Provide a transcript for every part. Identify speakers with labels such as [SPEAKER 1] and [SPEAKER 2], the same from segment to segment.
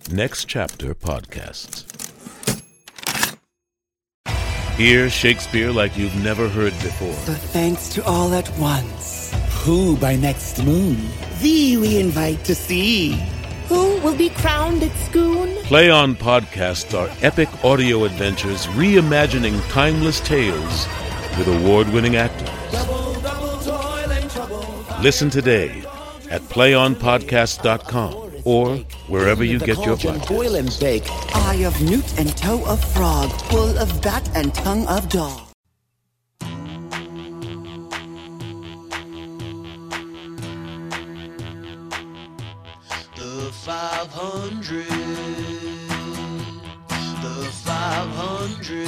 [SPEAKER 1] Next Chapter Podcasts. Hear Shakespeare like you've never heard before.
[SPEAKER 2] The thanks to all at once. Who by next moon? Thee we invite to see.
[SPEAKER 3] Who will be crowned at Scoon?
[SPEAKER 1] Play On Podcasts are epic audio adventures reimagining timeless tales with award-winning actors.
[SPEAKER 2] Double toil and trouble.
[SPEAKER 1] Listen today at playonpodcast.com or wherever you get your podcasts.
[SPEAKER 2] Boil and bake. Eye of newt and toe of frog. Wool of bat and tongue of dog.
[SPEAKER 4] The 500. The 500.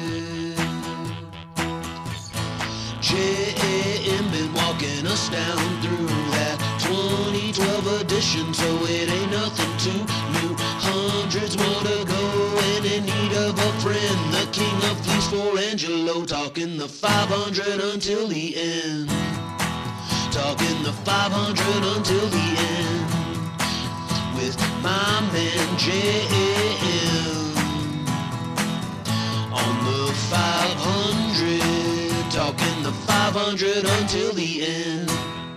[SPEAKER 4] J.A.M. been walking us down through that 2012 edition, so it ain't nothing too new. Hundreds more to go, and in need of a friend. The king of fleas for Angelo, talking the 500 until the end. Talking the 500 until the end. With my man J.A.M. on the 500. Talking the 500 until the end.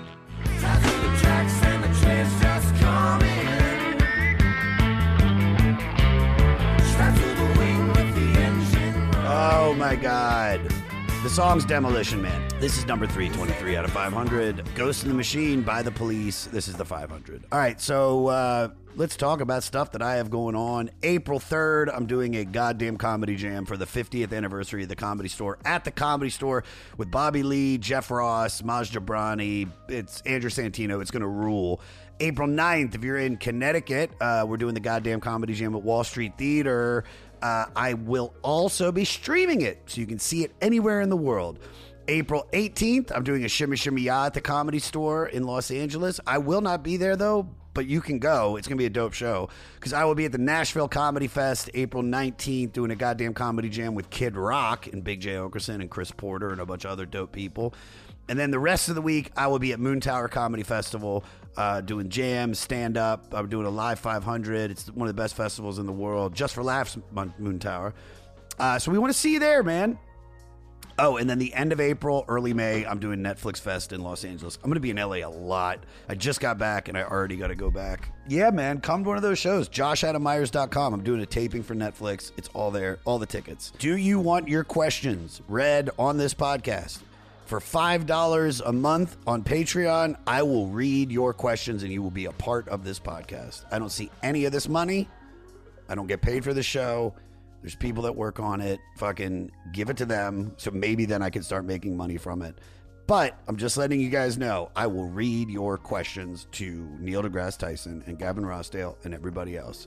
[SPEAKER 5] Oh my God. The song's Demolition Man. This is number 323 out of 500. Ghost in the Machine by The Police. This is the 500. All right, so let's talk about stuff that I have going on. April 3rd, I'm doing a goddamn comedy jam for the 50th anniversary of the Comedy Store at the Comedy Store with Bobby Lee, Jeff Ross, Maj Jobrani. It's Andrew Santino. It's going to rule. April 9th, if you're in Connecticut, we're doing the goddamn comedy jam at Wall Street Theater. I will also be streaming it, so you can see it anywhere in the world. April 18th, I'm doing a Shimmy Shimmy Ya at the Comedy Store in Los Angeles. I will not be there, though, but you can go. It's going to be a dope show, because I will be at the Nashville Comedy Fest April 19th doing a goddamn comedy jam with Kid Rock and Big J. Okerson and Chris Porter and a bunch of other dope people. And then the rest of the week, I will be at Moon Tower Comedy Festival doing jams, stand-up. I'm doing a live 500. It's one of the best festivals in the world. Just for Laughs, Moon Tower. So we want to see you there, man. Oh, and then the end of April, early May, I'm doing Netflix Fest in Los Angeles. I'm going to be in LA a lot. I just got back, and I already got to go back. Yeah, man, come to one of those shows. JoshAdamMyers.com. I'm doing a taping for Netflix. It's all there, all the tickets. Do you want your questions read on this podcast? For $5 a month on Patreon, I will read your questions and you will be a part of this podcast. I don't see any of this money. I don't get paid for the show. There's people that work on it. Fucking give it to them. So maybe then I can start making money from it. But I'm just letting you guys know, I will read your questions to Neil deGrasse Tyson and Gavin Rossdale and everybody else.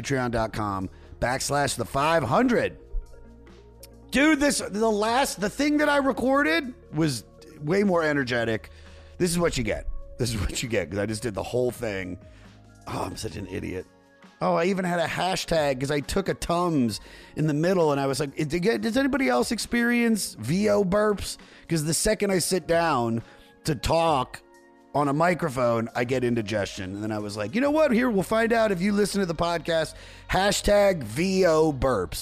[SPEAKER 5] Patreon.com/the 500. Dude, the thing that I recorded was way more energetic. This is what you get. This is what you get, because I just did the whole thing. Oh, I'm such an idiot. Oh, I even had a hashtag because I took a Tums in the middle, and I was like, does anybody else experience VO burps? Because the second I sit down to talk on a microphone, I get indigestion. And then I was like, you know what? Here, we'll find out if you listen to the podcast. Hashtag VO burps.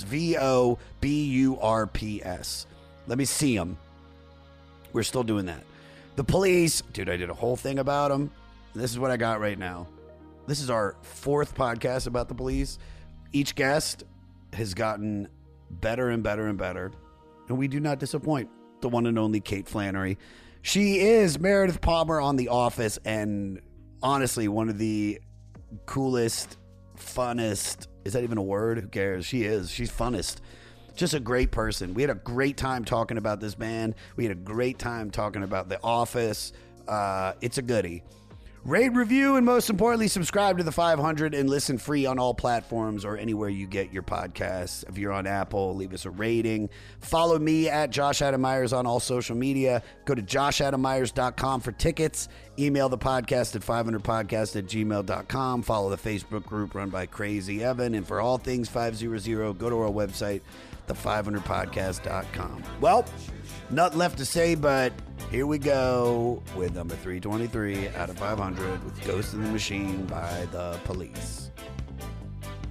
[SPEAKER 5] VOBURPS. Let me see them. We're still doing that. The police. Dude, I did a whole thing about them. This is what I got right now. This is our 4th podcast about the police. Each guest has gotten better and better and better. And we do not disappoint. The one and only Kate Flannery. She is Meredith Palmer on The Office, and honestly, one of the coolest, funnest, is that even a word? Who cares? She is. She's funnest. Just a great person. We had a great time talking about this band. We had a great time talking about The Office. It's a goodie. Rate, review, and most importantly, subscribe to the 500 and listen free on all platforms or anywhere you get your podcasts. If you're on Apple, leave us a rating. Follow me at Josh Adam Myers on all social media. Go to joshadammyers.com for tickets. Email the podcast at 500podcast@gmail.com. Follow the Facebook group run by Crazy Evan. And for all things 500, go to our website, the500podcast.com. Well, nothing left to say, but here we go with number 323 out of 500 with Ghost in the Machine by The Police.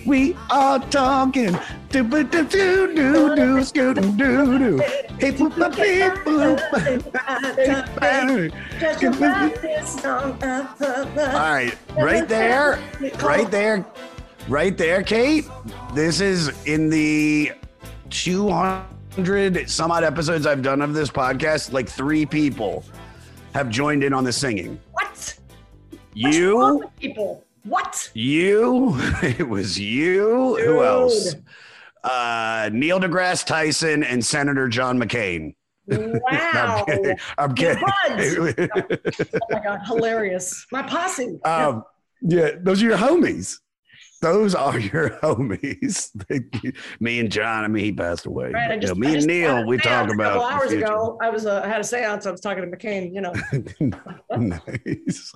[SPEAKER 5] We are talking. Do do do do do do do do do. Hey, boop, boop, beep, boop. All right, right there, Kate. This is in the 200 some odd episodes I've done of this podcast. Like 3 people have joined in on the singing.
[SPEAKER 6] What?
[SPEAKER 5] You?
[SPEAKER 6] What's wrong with people? What?
[SPEAKER 5] You? It was you.
[SPEAKER 6] Dude.
[SPEAKER 5] Who else? Neil deGrasse Tyson and Senator John McCain.
[SPEAKER 6] Wow.
[SPEAKER 5] I'm kidding.
[SPEAKER 6] Oh my God, hilarious. My posse.
[SPEAKER 5] Yeah, those are your homies. Those are your homies. Me and John, I mean, he passed away.
[SPEAKER 6] Right,
[SPEAKER 5] Me and Neil, we talk about.
[SPEAKER 6] A couple hours ago, I had a seance. I was talking to McCain.
[SPEAKER 5] Nice.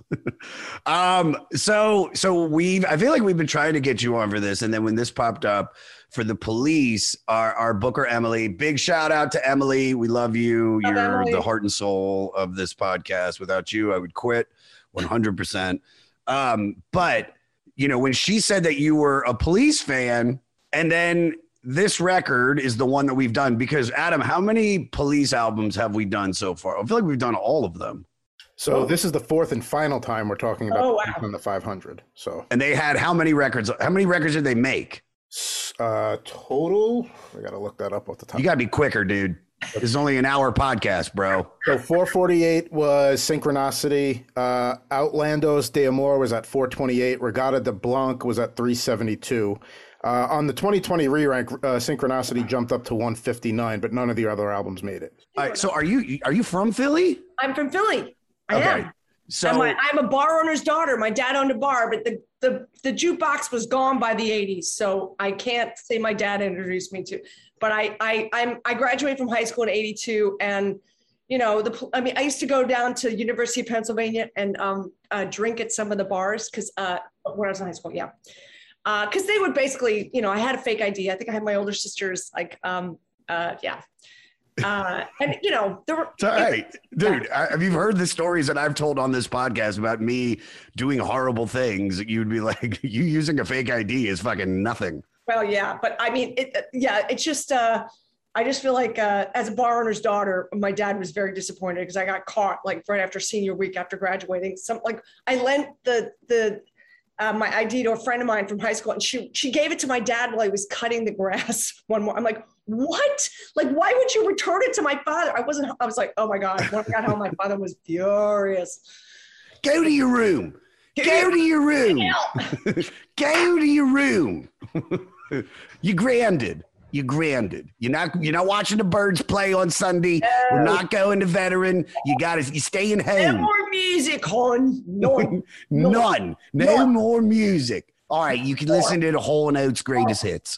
[SPEAKER 5] So I feel like we've been trying to get you on for this, and then when this popped up for the police, our booker Emily. Big shout out to Emily. We love you. You're
[SPEAKER 6] Emily.
[SPEAKER 5] the heart and soul of this podcast. Without you, I would quit 100%. But when she said that you were a Police fan, and then this record is the one that we've done, because Adam, how many Police albums have we done so far? I feel like we've done all of them.
[SPEAKER 7] So this is the 4th and final time we're talking about on the 500. So,
[SPEAKER 5] and they had how many records? How many records did they make?
[SPEAKER 7] Total. I got to look that up off the top.
[SPEAKER 5] You got to be quicker, dude. This is only an hour podcast, bro.
[SPEAKER 7] So 448 was Synchronicity. Outlandos de Amor was at 428. Regatta de Blanc was at 372. On the 2020 re-rank, Synchronicity jumped up to 159, but none of the other albums made it.
[SPEAKER 5] All right, so are you from Philly?
[SPEAKER 6] I'm from Philly. I am.
[SPEAKER 5] So
[SPEAKER 6] I'm a bar owner's daughter. My dad owned a bar, but the jukebox was gone by the 80s, so I can't say my dad introduced me to. But I graduated from high school in '82, and I used to go down to University of Pennsylvania and drink at some of the bars because when I was in high school, because they would basically, I had a fake ID. I think I had my older sisters and there were.
[SPEAKER 5] It's all right, dude. Have you heard the stories that I've told on this podcast about me doing horrible things? You'd be like, you using a fake ID is fucking nothing.
[SPEAKER 6] Well, yeah, but I mean, it's just, I just feel like as a bar owner's daughter, my dad was very disappointed because I got caught like right after senior week after graduating. I lent my ID to a friend of mine from high school, and she gave it to my dad while he was cutting the grass one more. I'm like, what? Like, why would you return it to my father? I was like, oh my God. When I got home, my father was furious.
[SPEAKER 5] Go to your room. Go to your room. Go to your room. You're grounded. You're not watching the Birds play on Sunday. No. We're not going to Veteran. You're staying home.
[SPEAKER 6] No more music, hon. None.
[SPEAKER 5] No more music. All right, you can listen to the Hall & Oates greatest hits.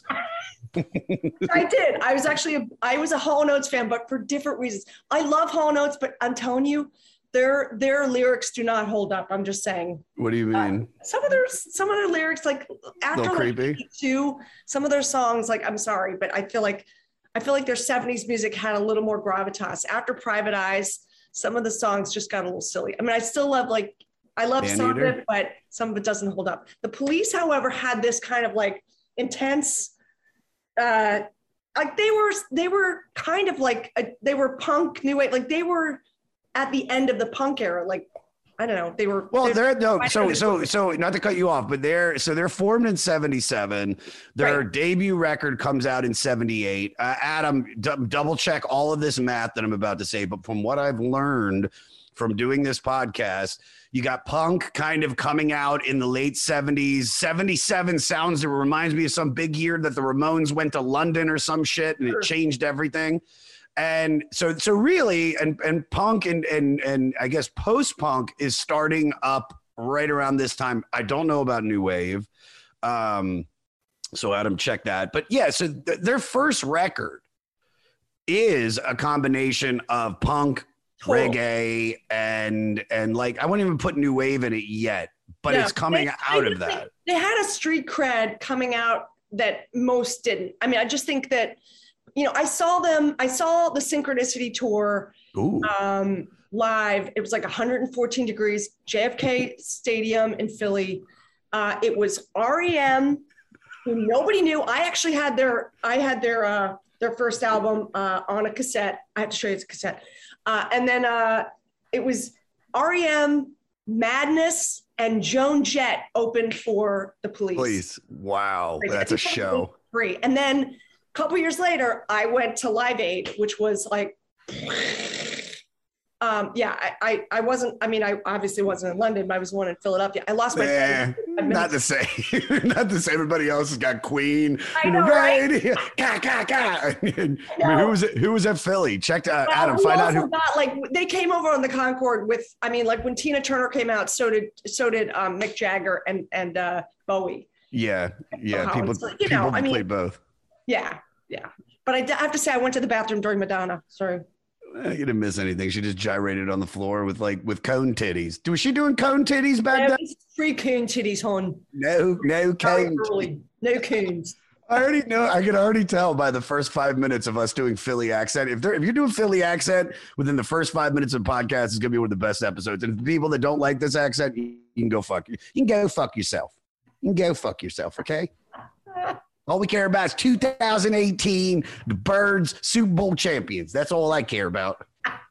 [SPEAKER 6] I did. I was a Hall & Oates fan, but for different reasons. I love Hall & Oates, but I'm telling you, their lyrics do not hold up. I'm just saying.
[SPEAKER 5] What do you mean?
[SPEAKER 6] Some of their lyrics, like after like 82, some of their songs, like I'm sorry, but I feel like their 70s music had a little more gravitas. After Private Eyes, some of the songs just got a little silly. I mean, I still love some of it, but some of it doesn't hold up. The Police, however, had this kind of like intense, like they were kind of like they were punk new wave, like they were at the end of the punk era, like I don't know, they were. Well,
[SPEAKER 5] so not to cut you off, but they're formed in '77. Their debut record comes out in '78. Adam, double check all of this math that I'm about to say, but from what I've learned from doing this podcast, you got punk kind of coming out in the late 70s. 77 sounds, it reminds me of some big year that the Ramones went to London or some shit, and it changed everything. And so really, and punk and I guess post-punk is starting up right around this time. I don't know about new wave. So Adam, check that. But yeah, so their first record is a combination of punk, reggae, and like I wouldn't even put new wave in it yet, but it's coming out of that.
[SPEAKER 6] They had a street cred coming out that most didn't. I mean, I just think that, I saw the Synchronicity tour live. It was like 114 degrees, JFK Stadium in Philly. It was REM, who nobody knew. I actually had their first album on a cassette. I have to show you the cassette. And then it was REM, Madness, and Joan Jett opened for the Police.
[SPEAKER 5] Wow, that's a show.
[SPEAKER 6] Free. And then a couple years later, I went to Live Aid, which was like, I wasn't. I mean, I obviously wasn't in London, but I was one in Philadelphia. I lost my.
[SPEAKER 5] Not the same. Not the same. Everybody else has got Queen.
[SPEAKER 6] I know, right?
[SPEAKER 5] Who was at Philly? Check Adam. Find out who.
[SPEAKER 6] Like they came over on the Concorde with. I mean, like when Tina Turner came out, so did Mick Jagger and Bowie.
[SPEAKER 5] Yeah. People played both.
[SPEAKER 6] Yeah. But I have to say, I went to the bathroom during Madonna. Sorry.
[SPEAKER 5] You didn't miss anything. She just gyrated on the floor with cone titties. Was she doing cone titties back then?
[SPEAKER 6] Free cone titties, hon.
[SPEAKER 5] No cone.
[SPEAKER 6] No cones.
[SPEAKER 5] I already know. I can already tell by the first 5 minutes of us doing Philly accent. If you're doing Philly accent within the first 5 minutes of the podcast, it's gonna be one of the best episodes. And people that don't like this accent, you can go fuck you. You can go fuck yourself. You can go fuck yourself. Okay. All we care about is 2018, the Birds Super Bowl champions. That's all I care about.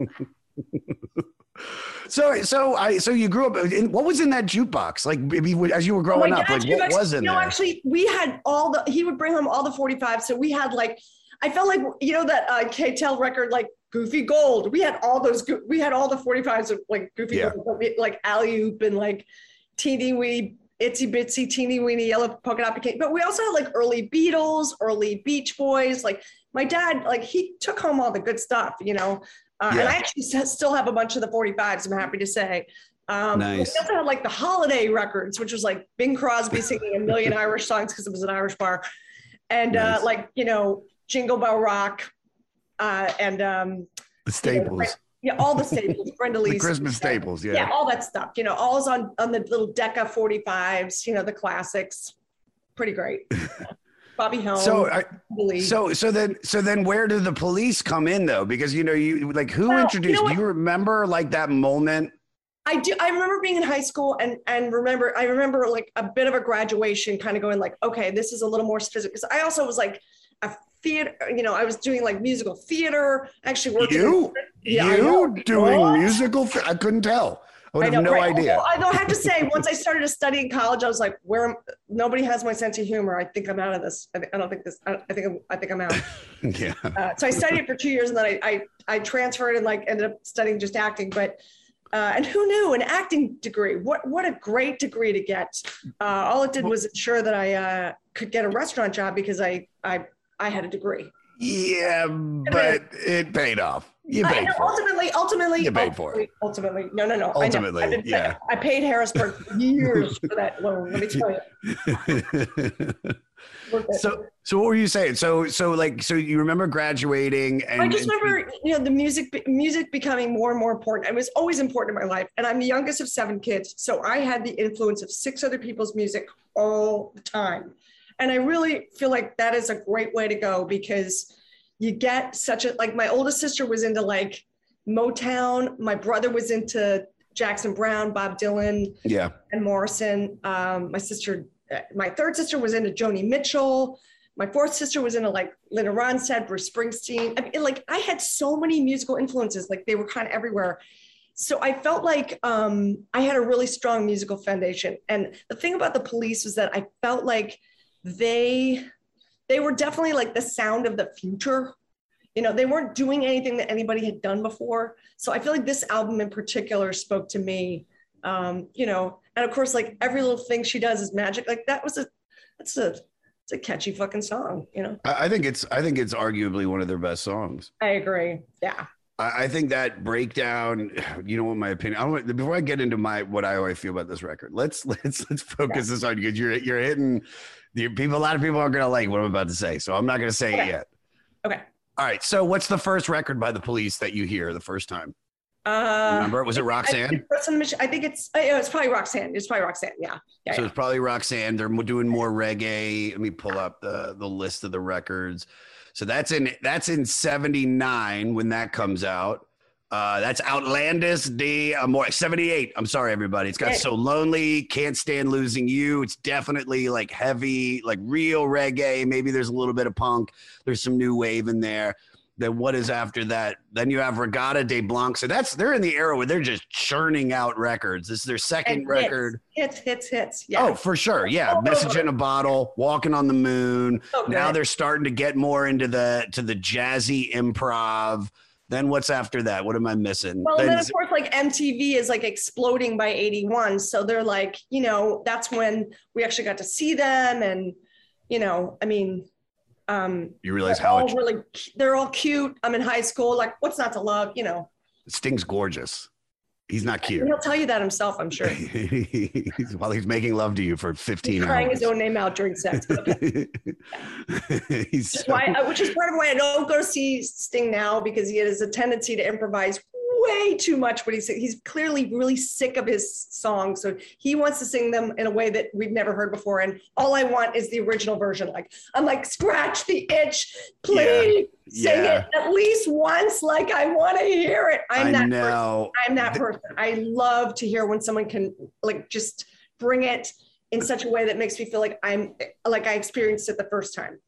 [SPEAKER 5] So you grew up. What was in that jukebox? Like as you were growing up, like what was in there? No,
[SPEAKER 6] actually, we had he would bring home all the 45. So we had like, I felt like that K-Tel record, like Goofy Gold. We had all those. We had all the 45s of like Goofy Gold, like Alley Oop and like Teeny Wee. Itsy Bitsy Teeny Weeny Yellow Polka Dot Bikini. But we also had like early Beatles, early Beach Boys. Like my dad, like he took home all the good stuff, And I actually still have a bunch of the 45s, I'm happy to say.
[SPEAKER 5] Nice.
[SPEAKER 6] We also had like the holiday records, which was like Bing Crosby singing a million Irish songs because it was an Irish bar. And nice. Jingle Bell Rock and
[SPEAKER 5] the staples.
[SPEAKER 6] All the staples, Brenda Lee's.
[SPEAKER 5] The Christmas staples, yeah.
[SPEAKER 6] Yeah, all that stuff. All is on the little Decca 45s, the classics. Pretty great. Bobby Helms.
[SPEAKER 5] So then where did the Police come in though? Because who introduced? Do you remember like that moment?
[SPEAKER 6] I do. I remember being in high school and I remember like a bit of a graduation kind of going like, okay, this is a little more physical. Because I also was like a theater, I was doing like musical theater, actually working.
[SPEAKER 5] Doing musical? I couldn't tell. I would have no idea.
[SPEAKER 6] I have to say, once I started to study in college, I was like, nobody has my sense of humor. I think I'm out of this. I think I'm out.
[SPEAKER 5] Yeah.
[SPEAKER 6] So I studied it for 2 years and then I transferred and like ended up studying just acting. But and who knew, an acting degree? What a great degree to get. All it did was ensure that I could get a restaurant job because I had a degree.
[SPEAKER 5] Yeah, but it paid off. You paid for it.
[SPEAKER 6] Ultimately,
[SPEAKER 5] you paid for it.
[SPEAKER 6] Ultimately, no.
[SPEAKER 5] Ultimately, yeah.
[SPEAKER 6] I paid Harrisburg years for that loan. Let me tell you.
[SPEAKER 5] So what were you saying? So you remember graduating, and
[SPEAKER 6] I just remember the music becoming more and more important. It was always important in my life, and I'm the youngest of 7 kids, so I had the influence of 6 other people's music all the time. And I really feel like that is a great way to go because you get like my oldest sister was into like Motown. My brother was into Jackson Browne, Bob Dylan, and Morrison. My third sister was into Joni Mitchell. My fourth sister was into like Linda Ronstadt, Bruce Springsteen. I mean, I had so many musical influences, like they were kind of everywhere. So I felt like I had a really strong musical foundation. And the thing about the Police was that I felt like they were definitely like the sound of the future. They weren't doing anything that anybody had done before. So I feel like this album in particular spoke to me, and of course, like every little thing she does is magic. Like it's a catchy fucking song,
[SPEAKER 5] I think it's arguably one of their best songs.
[SPEAKER 6] I agree. Yeah.
[SPEAKER 5] I think that breakdown, what my opinion, before I get into what I always feel about this record, let's focus this on because you're hitting a lot of people aren't going to like what I'm about to say. So I'm not going to say it yet.
[SPEAKER 6] Okay.
[SPEAKER 5] All right. So what's the first record by the Police that you hear the first time? Remember, was it Roxanne?
[SPEAKER 6] I think it's probably Roxanne. It's probably Roxanne. Yeah.
[SPEAKER 5] So it's probably Roxanne. They're doing more reggae. Let me pull up the list of the records. So that's in 79 when that comes out. That's Outlandish de Amor, 78. I'm sorry, everybody. It's got So Lonely, Can't Stand Losing You. It's definitely like heavy, like real reggae. Maybe there's a little bit of punk. There's some new wave in there. Then what is after that? Then you have Regatta de Blanc. So they're in the era where they're just churning out records. This is their second record.
[SPEAKER 6] Hits. Yeah.
[SPEAKER 5] Oh, for sure. Yeah. Message in a Bottle, Walking on the Moon. Now they're starting to get more into the jazzy improv. Then what's after that? What am I missing?
[SPEAKER 6] Well, then of course, like MTV is like exploding by 81. So they're like, that's when we actually got to see them. And, I mean,
[SPEAKER 5] you realize how
[SPEAKER 6] they're all cute. I'm in high school. Like, what's not to love?
[SPEAKER 5] Sting's gorgeous. He's not cute.
[SPEAKER 6] He'll tell you that himself, I'm sure.
[SPEAKER 5] While he's making love to you for 15 hours.
[SPEAKER 6] Crying his own name out during sex. Okay. Which is part of why I don't go see Sting now, because he has a tendency to improvise way too much what he's clearly really sick of his songs, so he wants to sing them in a way that we've never heard before, and all I want is the original version. Like, I'm like, scratch the itch, please. Sing it at least once. Like, I want to hear it. I'm that person. I love to hear when someone can like just bring it in such a way that makes me feel like I experienced it the first time.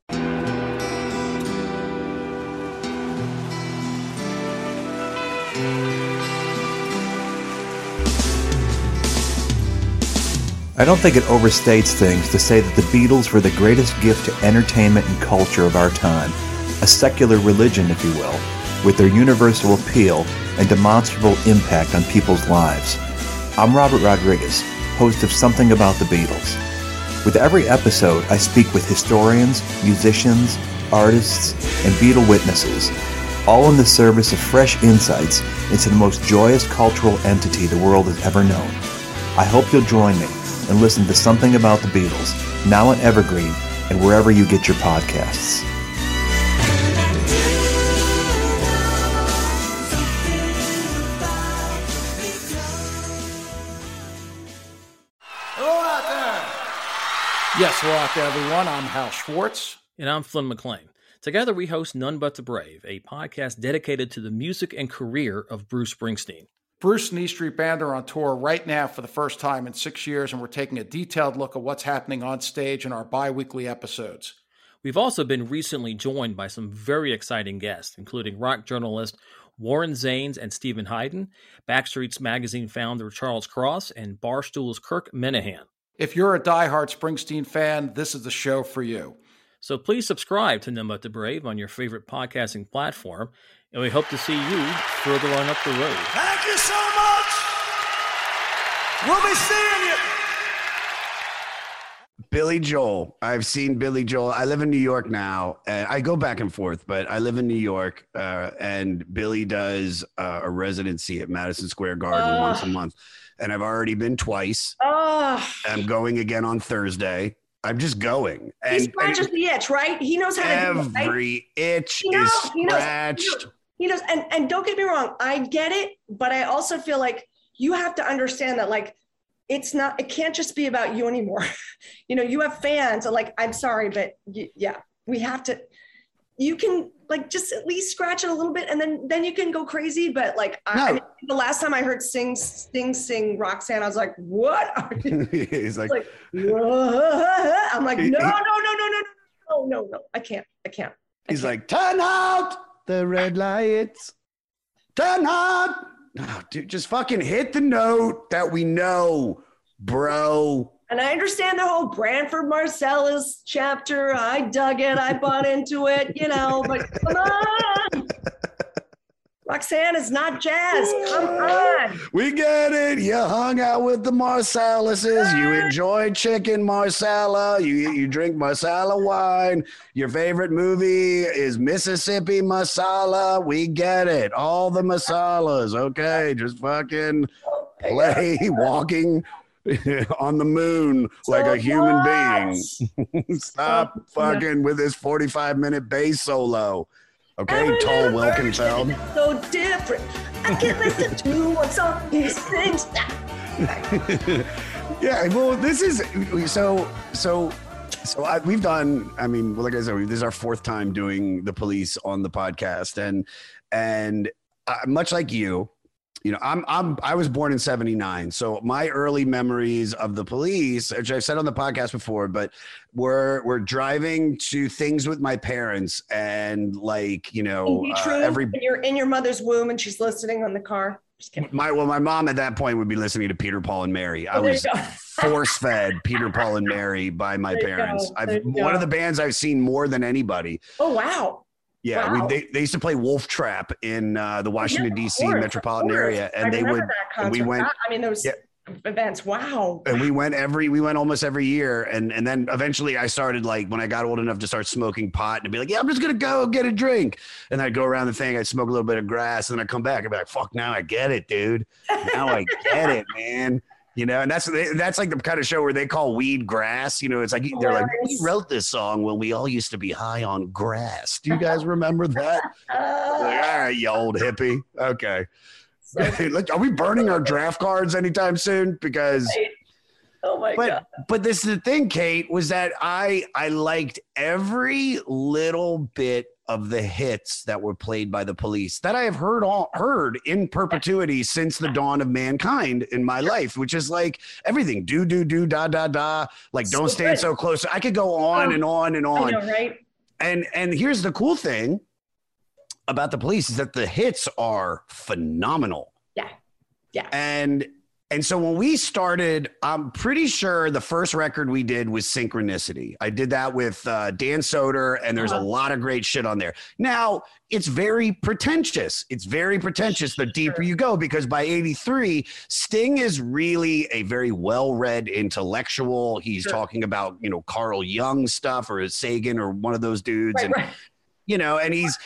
[SPEAKER 8] I don't think it overstates things to say that the Beatles were the greatest gift to entertainment and culture of our time, a secular religion, if you will, with their universal appeal and demonstrable impact on people's lives. I'm Robert Rodriguez, host of Something About the Beatles. With every episode, I speak with historians, musicians, artists, and Beatle witnesses, all in the service of fresh insights into the most joyous cultural entity the world has ever known. I hope you'll join me and listen to Something About the Beatles, now on Evergreen and wherever you get your podcasts.
[SPEAKER 9] Hello out there! Yes, hello out there, everyone. I'm Hal Schwartz.
[SPEAKER 10] And I'm Flynn McLean. Together we host None But the Brave, a podcast dedicated to the music and career of Bruce Springsteen.
[SPEAKER 9] Bruce and E Street Band are on tour right now for the first time in 6 years, and we're taking a detailed look at what's happening on stage in our bi-weekly episodes.
[SPEAKER 10] We've also been recently joined by some very exciting guests, including rock journalist Warren Zanes and Stephen Hyden, Backstreet's Magazine founder Charles Cross, and Barstool's Kirk Minahan.
[SPEAKER 9] If you're a diehard Springsteen fan, this is the show for you.
[SPEAKER 10] So please subscribe to None But the Brave on your favorite podcasting platform, and we hope to see you further on up the road.
[SPEAKER 11] Thank you so much. We'll be seeing you.
[SPEAKER 5] Billy Joel. I've seen Billy Joel. I live in New York now, and I go back and forth, but I live in New York, and Billy does a residency at Madison Square Garden once a month, and I've already been twice. I'm going again on Thursday. I'm just going.
[SPEAKER 6] He scratches the itch, right? He knows how to do it. Right?
[SPEAKER 5] Every itch is scratched.
[SPEAKER 6] He knows. And don't get me wrong, I get it, but I also feel like you have to understand that, like, it can't just be about you anymore. You have fans, and like, I'm sorry, but we have to, you can like just at least scratch it a little bit, and then you can go crazy. But like, I mean, the last time I heard Sting sing Roxanne, I was like, what?
[SPEAKER 5] He's like
[SPEAKER 6] I'm like, no, I can't.
[SPEAKER 5] He's like, turn out the red lights. Turn out. Oh, dude, just fucking hit the note that we know, bro.
[SPEAKER 6] And I understand the whole Branford Marsalis chapter. I dug it. I bought into it, but come on. Roxanne is not jazz. Come on.
[SPEAKER 5] We get it. You hung out with the Marsalises. You enjoyed chicken Marsala. You drink Marsala wine. Your favorite movie is Mississippi Masala. We get it. All the Masalas. Okay, just fucking play walking on the moon like a human being. Stop fucking with this 45-minute bass solo. Okay, Tall Wilkenfeld.
[SPEAKER 6] So different. I can listen to one song. He sings.
[SPEAKER 5] Yeah, well, this is so. We've done. I mean, like I said, this is our fourth time doing The Police on the podcast, and much like you, I was born in 79. So my early memories of the Police, which I've said on the podcast before, but we're driving to things with my parents and
[SPEAKER 6] you're in your mother's womb and she's listening on the car. Just kidding.
[SPEAKER 5] My mom at that point would be listening to Peter, Paul and Mary. I was force fed Peter, Paul and Mary by my parents. One of the bands I've seen more than anybody.
[SPEAKER 6] Oh, wow.
[SPEAKER 5] Yeah,
[SPEAKER 6] wow.
[SPEAKER 5] They used to play Wolf Trap in the Washington, D.C. metropolitan area. And we went.
[SPEAKER 6] Those events. Wow.
[SPEAKER 5] And we went almost every year. And then eventually I started, when I got old enough to start smoking pot and be like, yeah, I'm just going to go get a drink. And I'd go around the thing. I'd smoke a little bit of grass. And then I'd come back and be like, fuck, now I get it, dude. Now I get it, man. And that's like the kind of show where they call weed grass. It's like they're like, we wrote this song when we all used to be high on grass. Do you guys remember that? All right, you old hippie. Okay. Are we burning our draft cards anytime soon? Because
[SPEAKER 6] God.
[SPEAKER 5] But this is the thing, Kate, was that I liked every little bit of the hits that were played by the Police that I have heard in perpetuity since the dawn of mankind in my life, which is like everything. Do, da, da, da. Like, so don't stand so close. I could go on and on and on.
[SPEAKER 6] I know, right?
[SPEAKER 5] And here's the cool thing about the Police is that the hits are phenomenal.
[SPEAKER 6] Yeah.
[SPEAKER 5] And so when we started, I'm pretty sure the first record we did was Synchronicity. I did that with Dan Soder, and there's a lot of great shit on there. Now, it's very pretentious. The deeper you go, because by 83, Sting is really a very well-read intellectual. He's talking about, Carl Jung stuff or Sagan or one of those dudes.
[SPEAKER 6] Right.
[SPEAKER 5] And he's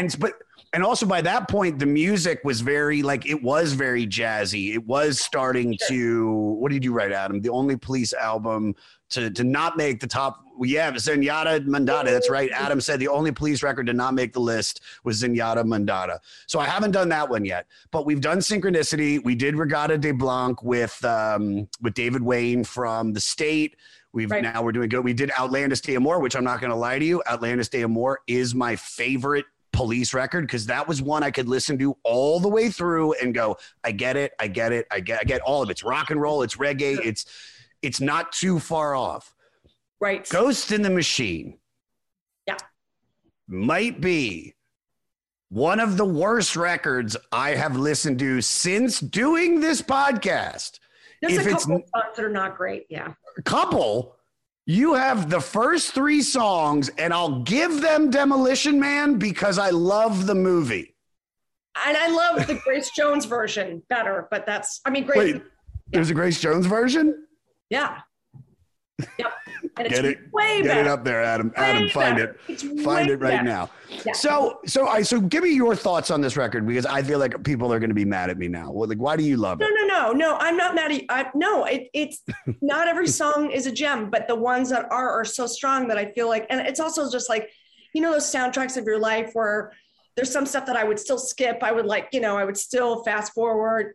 [SPEAKER 5] and also by that point, the music was very very jazzy. It was starting to, what did you write, Adam? The only Police album to not make the top. Yeah, Zenyatta Mandata. That's right. Adam said the only Police record to not make the list was Zenyatta Mandata. So I haven't done that one yet, but we've done Synchronicity. We did Regatta de Blanc with David Wayne from The State. Now we're doing good. We did Outlandish Day Amor, which I'm not going to lie to you. Outlandish Day Amor is my favorite Police record because that was one I could listen to all the way through and go, I get it. I get all of it. It's rock and roll. It's reggae. It's not too far off.
[SPEAKER 6] Right.
[SPEAKER 5] Ghost in the Machine.
[SPEAKER 6] Yeah.
[SPEAKER 5] Might be one of the worst records I have listened to since doing this podcast.
[SPEAKER 6] There's a couple of songs that are not great. Yeah.
[SPEAKER 5] A couple. You have the first 3 songs, and I'll give them Demolition Man because I love the movie.
[SPEAKER 6] And I love the Grace Jones version better, but Grace.
[SPEAKER 5] Wait, there's a Grace Jones version?
[SPEAKER 6] Yeah. Yep. And
[SPEAKER 5] Get it up there, Adam. Adam, find it. Find it right now. Yeah. So give me your thoughts on this record because I feel like people are going to be mad at me now. Well, why do you love it?
[SPEAKER 6] No. I'm not mad at you. It's not every song is a gem, but the ones that are so strong that I feel like, and it's also just like, those soundtracks of your life where there's some stuff that I would still skip. I would I would still fast forward.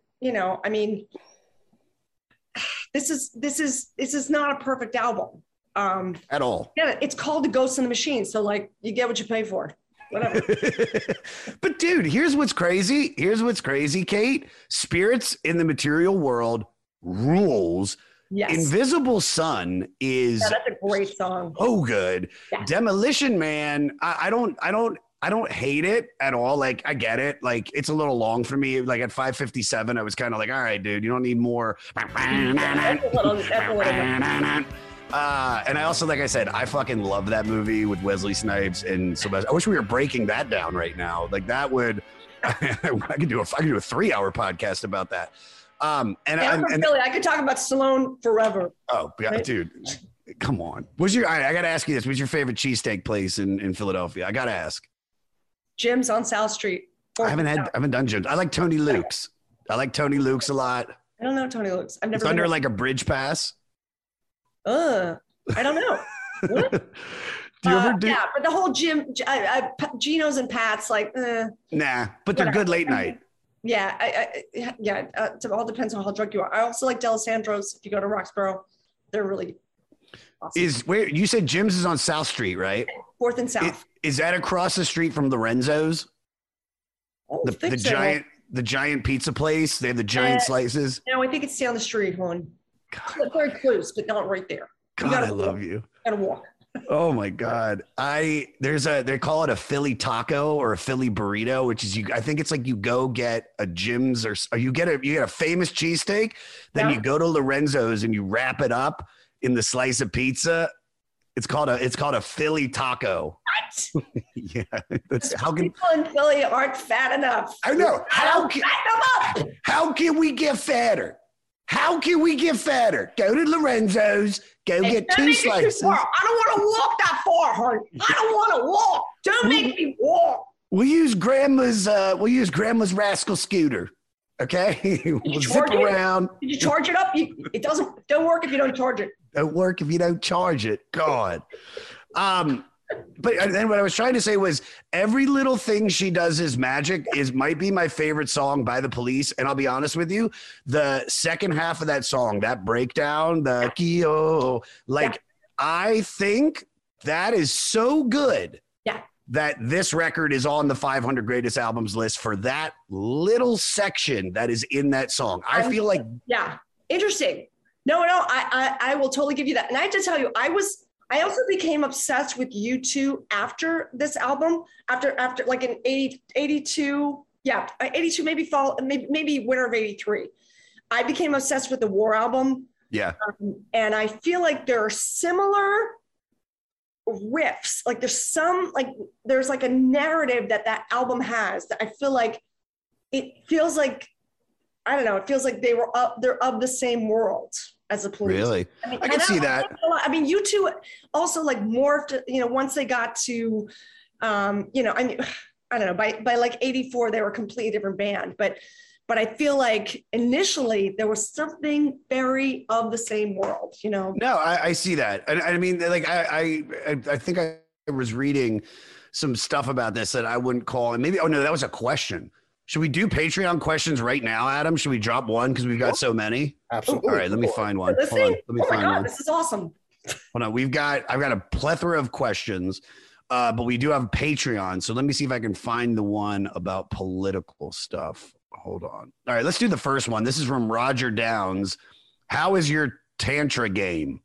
[SPEAKER 6] This is not a perfect album.
[SPEAKER 5] At all.
[SPEAKER 6] Yeah, it's called The Ghost in the Machine. So you get what you pay for. Whatever.
[SPEAKER 5] But dude, here's what's crazy, Kate. Spirits in the Material World rules.
[SPEAKER 6] Yes.
[SPEAKER 5] Invisible Sun is
[SPEAKER 6] that's a great song.
[SPEAKER 5] Oh, good.
[SPEAKER 6] Yeah.
[SPEAKER 5] Demolition Man. I don't hate it at all. I get it. It's a little long for me. At 5:57, I was kind of like, all right, dude, you don't need more. That's a little and I also, like I said, I fucking love that movie with Wesley Snipes and Sylvester. I wish we were breaking that down right now. That would, I could do a 3-hour podcast about that. And
[SPEAKER 6] Philly, I could talk about Stallone forever.
[SPEAKER 5] Oh, yeah, right? Dude, come on. I got to ask you this. What's your favorite cheesesteak place in Philadelphia? I got to ask.
[SPEAKER 6] Jim's on South Street.
[SPEAKER 5] I haven't done Jim's. I like Tony Luke's. I like Tony Luke's a lot.
[SPEAKER 6] I don't know Tony Luke's. I've never.
[SPEAKER 5] It's under a bridge pass.
[SPEAKER 6] I don't know. What?
[SPEAKER 5] Do you ever do?
[SPEAKER 6] Yeah, but the whole Jim, Geno's and Pat's
[SPEAKER 5] nah, but they're good late night.
[SPEAKER 6] Yeah, it all depends on how drunk you are. I also like D'Alessandro's. If you go to Roxborough, they're really awesome.
[SPEAKER 5] Where you said Jim's is on South Street, right?
[SPEAKER 6] 4th and South.
[SPEAKER 5] Is that across the street from Lorenzo's? The giant pizza place. They have the giant slices.
[SPEAKER 6] No, I think it's down the street, hon. Very close, but not right there.
[SPEAKER 5] God, I love you.
[SPEAKER 6] Gotta walk.
[SPEAKER 5] Oh my God. They call it a Philly taco or a Philly burrito, which is I think it's like you go get a Jim's or you get a famous cheesesteak, then you go to Lorenzo's and you wrap it up in the slice of pizza. It's called a Philly taco.
[SPEAKER 6] What?
[SPEAKER 5] Yeah.
[SPEAKER 6] People in Philly aren't fat enough.
[SPEAKER 5] I know. How can we get fatter? How can we get fatter? Go to Lorenzo's, get 2 slices.
[SPEAKER 6] I don't want to walk that far, hon. I don't want to walk. Don't make me walk.
[SPEAKER 5] We'll use grandma's rascal scooter. Okay? We'll zip around.
[SPEAKER 6] Did you charge it up? It don't work if you don't charge it.
[SPEAKER 5] Don't work if you don't charge it. God. But then what I was trying to say was every little thing she does is magic might be my favorite song by The Police. And I'll be honest with you, the second half of that song, that breakdown, the Kyo, I think that is so good.
[SPEAKER 6] Yeah.
[SPEAKER 5] That this record is on the 500 greatest albums list for that little section that is in that song. I feel like. Yeah.
[SPEAKER 6] Interesting. No, I will totally give you that. And I have to tell you, I also became obsessed with U2 after this album, after like in 82, 82, maybe fall, maybe winter of 83. I became obsessed with the War album.
[SPEAKER 5] Yeah.
[SPEAKER 6] And I feel like there are similar riffs. Like there's like a narrative that album has that I feel like it feels like, I don't know, it feels like they're of the same world as a Police.
[SPEAKER 5] Really? I can see that.
[SPEAKER 6] I mean, U2 also like morphed, once they got to, I don't know, by like 84, they were a completely different band, but I feel like initially there was something very of the same world, No,
[SPEAKER 5] I see that. I mean, like, I think I was reading some stuff about this that I wouldn't call, and maybe, that was a question. Should we do Patreon questions right now, Adam? Should we drop one? Because we've got so many.
[SPEAKER 7] Absolutely.
[SPEAKER 5] All right, let me find one. Hold on. Let me find one.
[SPEAKER 6] This is awesome.
[SPEAKER 5] Hold on. I've got a plethora of questions, but we do have Patreon. So let me see if I can find the one about political stuff. Hold on. All right, let's do the first one. This is from Roger Downs. How is your Tantra game?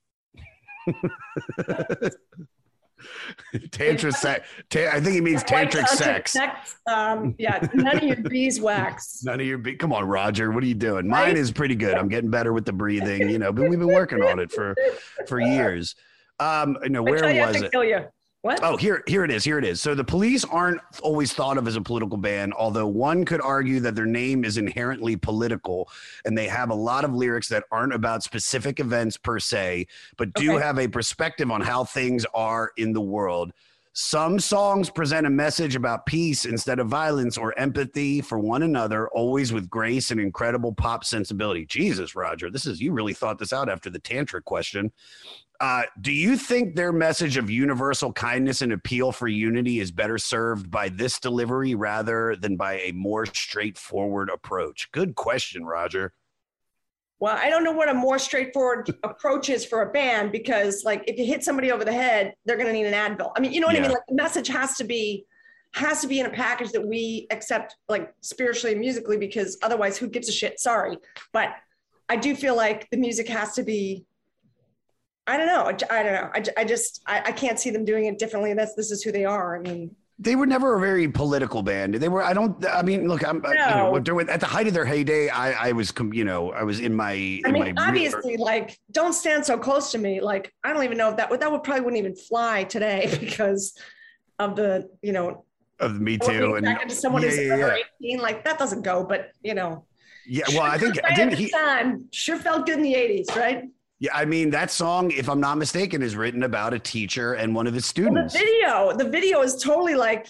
[SPEAKER 5] Tantra sex. I think he means tantric sex.
[SPEAKER 6] None of your beeswax.
[SPEAKER 5] None of your Come on, Roger. What are you doing? Mine is pretty good. I'm getting better with the breathing, but we've been working on it for years. Where was it?
[SPEAKER 6] Kill you. What?
[SPEAKER 5] Oh, here it is. So the Police aren't always thought of as a political band, although one could argue that their name is inherently political, and they have a lot of lyrics that aren't about specific events per se, but do have a perspective on how things are in the world. Some songs present a message about peace instead of violence or empathy for one another, always with grace and incredible pop sensibility. Jesus, Roger, you really thought this out after the Tantra question. Do you think their message of universal kindness and appeal for unity is better served by this delivery rather than by a more straightforward approach? Good question, Roger.
[SPEAKER 6] Well, I don't know what a more straightforward approach is for a band, because like if you hit somebody over the head, they're going to need an Advil. I mean, you know what I mean? Like the message has to be in a package that we accept, like spiritually and musically, because otherwise who gives a shit? Sorry. But I do feel like the music has to be, I don't know. I can't see them doing it differently. This is who they are. I mean,
[SPEAKER 5] they were never a very political band. Look, at the height of their heyday, I was in my,
[SPEAKER 6] obviously like, Don't Stand So Close to Me. Like, I don't even know if that would probably wouldn't even fly today because of the,
[SPEAKER 5] of Me Too. And
[SPEAKER 6] back into someone who's 18, like that doesn't go, but
[SPEAKER 5] Yeah. Well, I think
[SPEAKER 6] time sure felt good in the 80s, right?
[SPEAKER 5] Yeah, I mean, that song, if I'm not mistaken, is written about a teacher and one of his students.
[SPEAKER 6] Well, the video is totally like,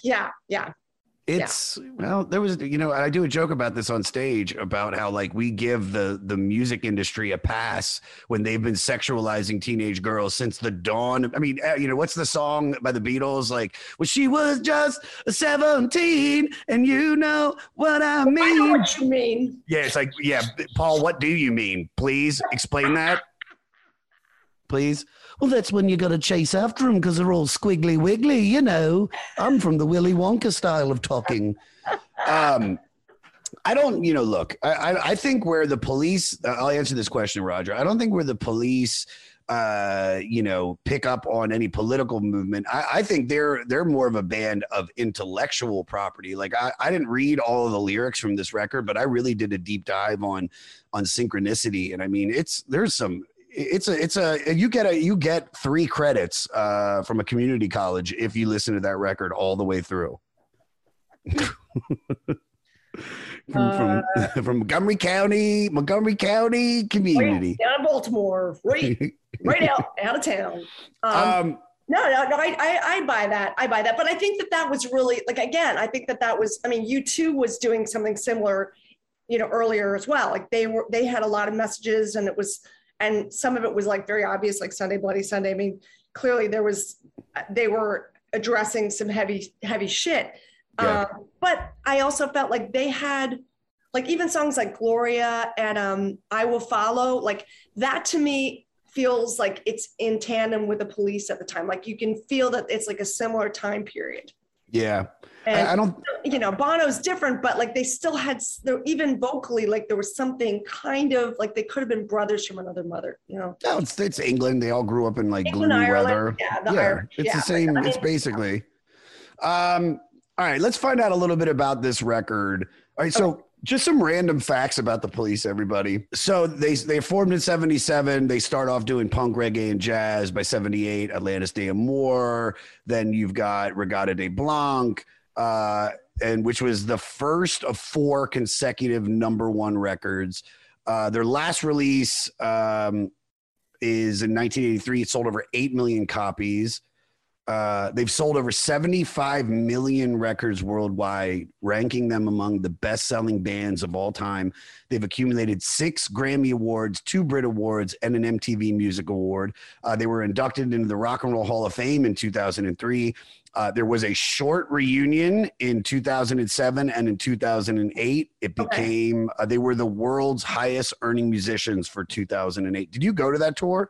[SPEAKER 5] well, there was, I do a joke about this on stage about how like we give the music industry a pass when they've been sexualizing teenage girls since the dawn. I mean, what's the song by the Beatles? Like, well, she was just 17 and you know what I mean.
[SPEAKER 6] I know what you mean.
[SPEAKER 5] Yeah, it's like, Paul, what do you mean? Please explain that. Please. Well, that's when you got to chase after them because they're all squiggly wiggly, I'm from the Willy Wonka style of talking. I don't, look, I think where the police, I'll answer this question, Roger. I don't think where the police, pick up on any political movement. I think they're more of a band of intellectual property. Like I didn't read all of the lyrics from this record, but I really did a deep dive on Synchronicity. And I mean, you get 3 credits from a community college if you listen to that record all the way through. from Montgomery County community.
[SPEAKER 6] Down in Baltimore, right out of town. No, I buy that. But I think that was really, like, again, I think that was, I mean, U2 was doing something similar, earlier as well. Like they had a lot of messages, and some of it was like very obvious, like Sunday Bloody Sunday. I mean, clearly they were addressing some heavy shit.
[SPEAKER 5] Yeah.
[SPEAKER 6] But I also felt like they had, like, even songs like Gloria and I Will Follow, like that to me feels like it's in tandem with the Police at the time. Like you can feel that it's like a similar time period.
[SPEAKER 5] Yeah.
[SPEAKER 6] And,
[SPEAKER 5] I don't,
[SPEAKER 6] Bono's different, but like they still had, even vocally, like there was something kind of like they could have been brothers from another mother, No,
[SPEAKER 5] it's England. They all grew up in like
[SPEAKER 6] England,
[SPEAKER 5] gloomy
[SPEAKER 6] Ireland,
[SPEAKER 5] weather.
[SPEAKER 6] Irish,
[SPEAKER 5] it's the same. It's basically. All right, let's find out a little bit about this record. All right, so just some random facts about the Police, everybody. So they formed in 1977. They start off doing punk, reggae, and jazz. By 1978, Atlantis d'Amour. Then you've got Regatta de Blanc, and which was the first of 4 consecutive #1 records. Their last release is in 1983. It sold over 8 million copies. They've sold over 75 million records worldwide, ranking them among the best-selling bands of all time. They've accumulated 6 Grammy Awards, 2 Brit Awards, and an MTV Music Award. They were inducted into the Rock and Roll Hall of Fame in 2003. There was a short reunion in 2007 and in 2008. It became they were the world's highest-earning musicians for 2008. Did you go to that tour?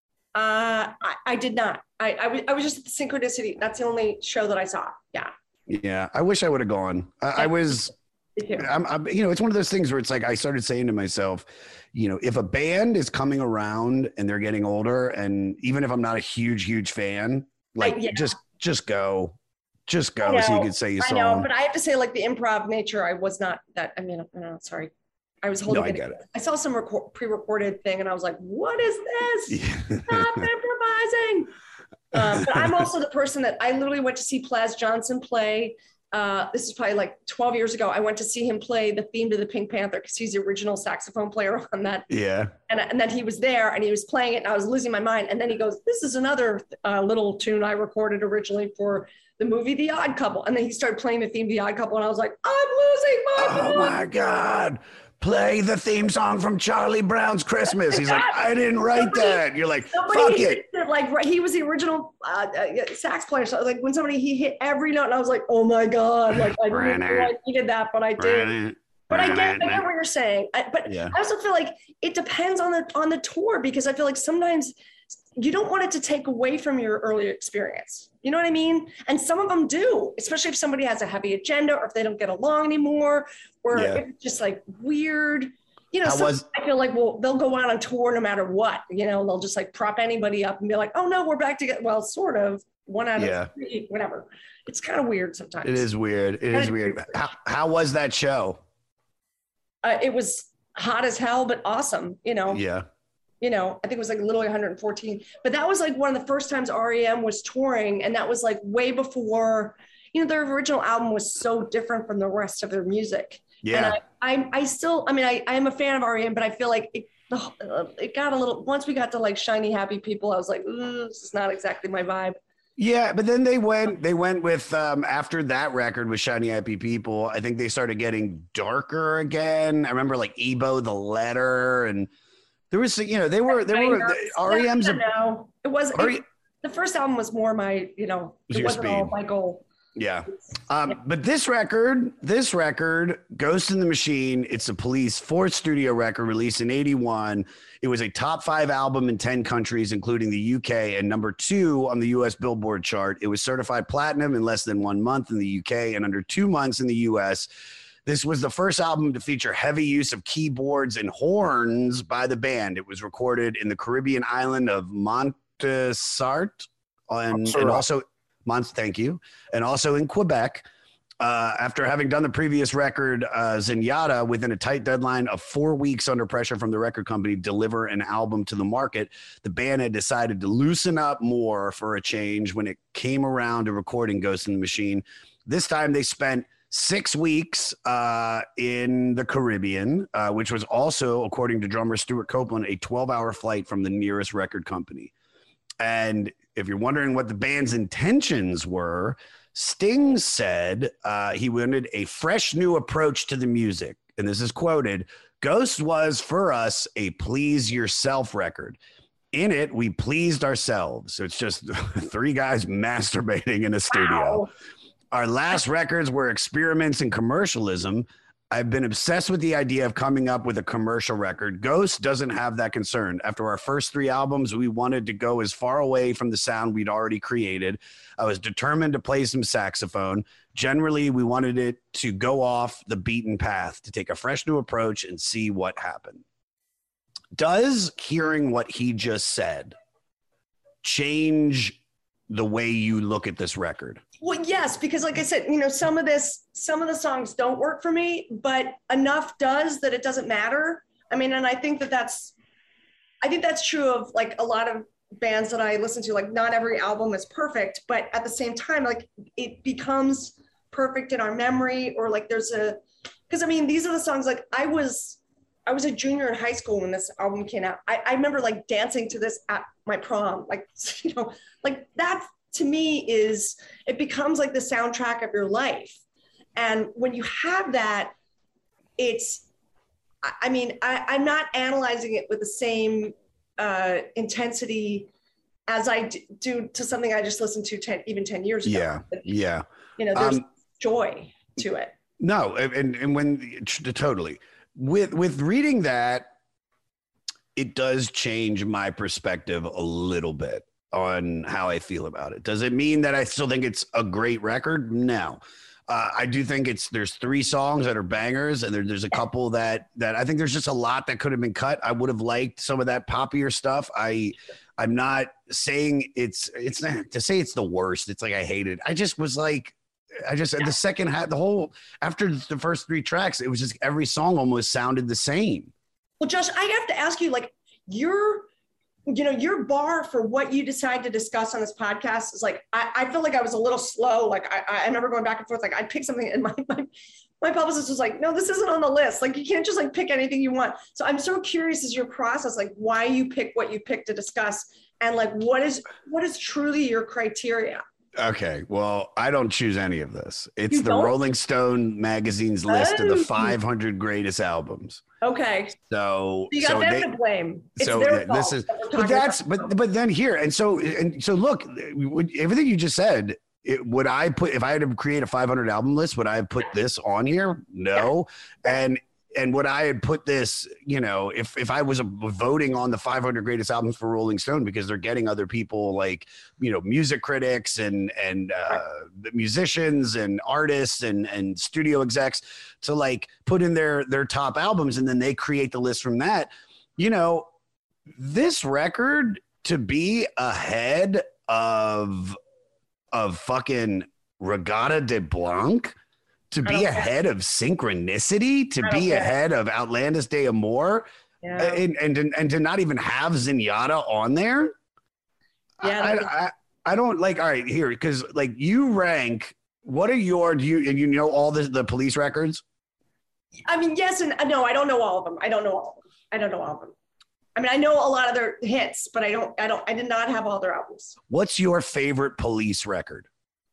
[SPEAKER 6] I did not. I was just at the Synchronicity. That's the only show that I saw. Yeah.
[SPEAKER 5] Yeah. I wish I would have gone. I'm, it's one of those things where it's like, I started saying to myself, if a band is coming around and they're getting older, and even if I'm not a huge fan, like just go so you could say you saw.
[SPEAKER 6] I know, but I have to say, like, the improv nature, I was not that, sorry. I was holding
[SPEAKER 5] I get it.
[SPEAKER 6] I saw some pre-recorded thing and I was like, what is this? Stop improvising. But I'm also the person that I literally went to see Plas Johnson play. This is probably like 12 years ago. I went to see him play the theme to the Pink Panther because he's the original saxophone player on that.
[SPEAKER 5] Yeah.
[SPEAKER 6] And then he was there and he was playing it and I was losing my mind. And then he goes, this is another little tune I recorded originally for the movie The Odd Couple. And then he started playing the theme The Odd Couple and I was like, I'm losing my mind.
[SPEAKER 5] Oh my God. Play the theme song from Charlie Brown's Christmas. He's like, I didn't write that. You're like, fuck it.
[SPEAKER 6] Like, he was the original sax player. So like when he hit every note and I was like, oh my God. Like I didn't know I needed that, but I did. But I get what you're saying. I also feel like it depends on the tour, because I feel like sometimes you don't want it to take away from your earlier experience. You know what I mean? And some of them do, especially if somebody has a heavy agenda or if they don't get along anymore, or if it's just like weird. I feel like, well, they'll go out on tour no matter what. They'll just like prop anybody up and be like, oh no, we're back together. Well, sort of. 1 out of 3, whatever. It's kind of weird sometimes.
[SPEAKER 5] It is weird. How was that show?
[SPEAKER 6] It was hot as hell, but awesome.
[SPEAKER 5] Yeah.
[SPEAKER 6] I think it was like literally 114, but that was like one of the first times REM was touring. And that was like way before, their original album was so different from the rest of their music.
[SPEAKER 5] Yeah.
[SPEAKER 6] And I am a fan of REM, but I feel like it got a little, once we got to like Shiny Happy People, I was like, this is not exactly my vibe.
[SPEAKER 5] Yeah, but then they went with after that record with Shiny Happy People, I think they started getting darker again. I remember like Ebo the Letter, and there was they were REM's
[SPEAKER 6] no, it was the first album was more my it wasn't all my goal.
[SPEAKER 5] Yeah. But this record, Ghost in the Machine, it's a Police 4th studio record released in 1981. It was a top 5 album in 10 countries, including the UK, and #2 on the US Billboard chart. It was certified platinum in less than 1 month in the UK and under 2 months in the US. This was the first album to feature heavy use of keyboards and horns by the band. It was recorded in the Caribbean island of Montserrat and also thank you, and also in Quebec. After having done the previous record, Zenyatta, within a tight deadline of 4 weeks under pressure from the record company, deliver an album to the market, the band had decided to loosen up more for a change when it came around to recording Ghost in the Machine. This time they spent 6 weeks in the Caribbean, which was also, according to drummer Stuart Copeland, a 12-hour flight from the nearest record company. And if you're wondering what the band's intentions were, Sting said he wanted a fresh new approach to the music. And this is quoted, "Ghost was, for us, a please yourself record. In it, we pleased ourselves." So it's just 3 guys masturbating in a studio. Wow. Our last records were experiments in commercialism. I've been obsessed with the idea of coming up with a commercial record. Ghost doesn't have that concern. After our first 3 albums, we wanted to go as far away from the sound we'd already created. I was determined to play some saxophone. Generally, we wanted it to go off the beaten path, to take a fresh new approach and see what happened. Does hearing what he just said change the way you look at this record?
[SPEAKER 6] Well, yes, because like I said, some of the songs don't work for me, but enough does that it doesn't matter. I mean, and I think that's true of like a lot of bands that I listen to. Like, not every album is perfect, but at the same time, like, it becomes perfect in our memory, or like because I mean, these are the songs, like I was a junior in high school when this album came out. I remember like dancing to this at my prom, like, like that. To me, it becomes like the soundtrack of your life. And when you have that, I'm not analyzing it with the same intensity as I do to something I just listened to 10 years ago.
[SPEAKER 5] Yeah.
[SPEAKER 6] There's joy to it.
[SPEAKER 5] No, and when totally with reading that, it does change my perspective a little bit on how I feel about it. Does it mean that I still think it's a great record? No. I do think there's 3 songs that are bangers, and there's a couple that I think there's just a lot that could have been cut. I would have liked some of that poppier stuff. I'm not saying it's not to say it's the worst. It's like I hate it. I just was like, the second half, after the first 3 tracks, it was just every song almost sounded the same.
[SPEAKER 6] Well, Josh, I have to ask you, like, your bar for what you decide to discuss on this podcast is like, I feel like I was a little slow. Like I remember going back and forth. Like I'd pick something and my publicist was like, no, this isn't on the list. Like you can't just like pick anything you want. So I'm so curious as your process, like why you pick what you pick to discuss, and like, what is truly your criteria?
[SPEAKER 5] Okay, well, I don't choose any of this. It's the Rolling Stone magazine's list of the 500 greatest albums.
[SPEAKER 6] Okay.
[SPEAKER 5] So
[SPEAKER 6] you got them to blame. It's their fault.
[SPEAKER 5] This is, but then here, and so look, everything you just said. Would I put, if I had to create a 500 album list, would I have put this on here? No. Yeah. And would I had put this, if I was voting on the 500 greatest albums for Rolling Stone, because they're getting other people like, music critics and musicians and artists and studio execs to like put in their top albums, and then they create the list from that. This record to be ahead of fucking Reggatta de Blanc, to be ahead of Synchronicity, to be ahead of Outlandish Day Amore, and to not even have Zenyatta on there. Yeah, I don't like. All right, here, because like you rank. What are your? Do you all the Police records?
[SPEAKER 6] I mean, yes and no. I don't know all of them. I don't know all of them. I mean, I know a lot of their hits, but I did not have all their albums.
[SPEAKER 5] What's your favorite Police record?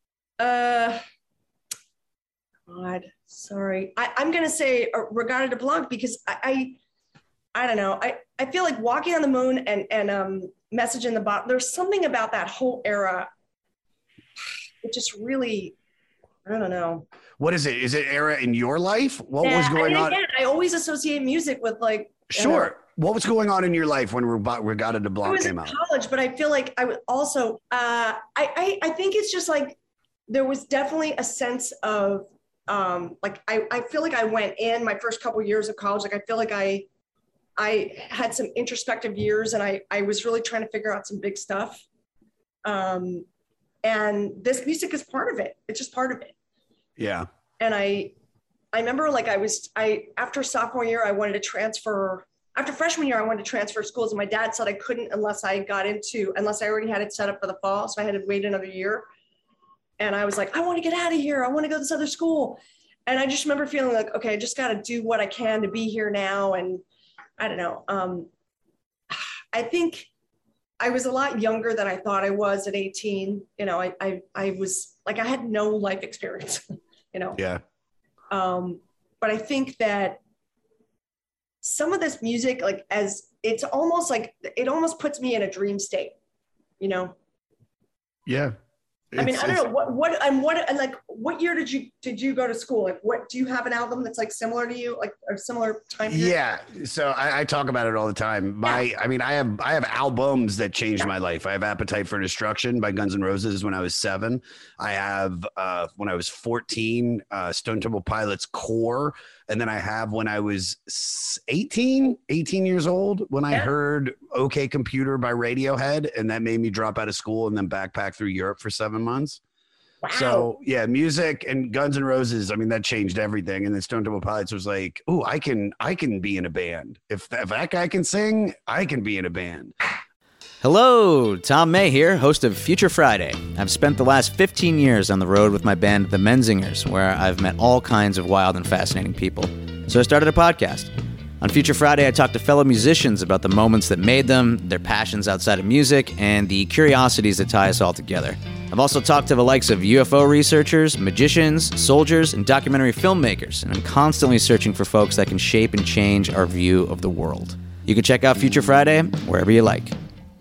[SPEAKER 6] God, sorry. I'm going to say Reggatta de Blanc, because I don't know. I feel like Walking on the Moon and Message in the Bottle, there's something about that whole era. It just really, I don't know.
[SPEAKER 5] What is it? Is it era in your life? What was going on? Again,
[SPEAKER 6] I always associate music with like.
[SPEAKER 5] Sure. What was going on in your life when Reggatta de Blanc came out?
[SPEAKER 6] I was in college, but I feel like I would also, I think it's just like, there was definitely a sense of Like I feel like I went in my first couple years of college. Like I feel like I had some introspective years, and I was really trying to figure out some big stuff. And this music is part of it. It's just part of it.
[SPEAKER 5] Yeah.
[SPEAKER 6] And I remember like after sophomore year, I wanted to transfer. After freshman year, I wanted to transfer schools, and my dad said I couldn't unless I already had it set up for the fall. So I had to wait another year. And I was like, I want to get out of here. I want to go to this other school. And I just remember feeling like, okay, I just got to do what I can to be here now. And I don't know. I think I was a lot younger than I thought I was at 18. You know, I was like, I had no life experience, you know?
[SPEAKER 5] Yeah.
[SPEAKER 6] But I think that some of this music, like it almost puts me in a dream state, you know?
[SPEAKER 5] Yeah.
[SPEAKER 6] I mean, I don't know what year did you go to school? Like, what do you have an album that's like similar to you, like a similar time period?
[SPEAKER 5] Yeah. So I talk about it all the time. I have albums that changed my life. I have Appetite for Destruction by Guns N' Roses when I was 7. I have when I was 14, Stone Temple Pilots Core. And then I have when I was 18 years old, when I heard OK Computer by Radiohead, and that made me drop out of school and then backpack through Europe for 7 months. Wow. So yeah, music and Guns N' Roses, I mean, that changed everything. And then Stone Temple Pilots was like, oh, I can be in a band. If that guy can sing, I can be in a band.
[SPEAKER 12] Hello, Tom May here, host of Future Friday. I've spent the last 15 years on the road with my band, The Menzingers, where I've met all kinds of wild and fascinating people. So I started a podcast. On Future Friday, I talk to fellow musicians about the moments that made them, their passions outside of music, and the curiosities that tie us all together. I've also talked to the likes of UFO researchers, magicians, soldiers, and documentary filmmakers, and I'm constantly searching for folks that can shape and change our view of the world. You can check out Future Friday wherever you like.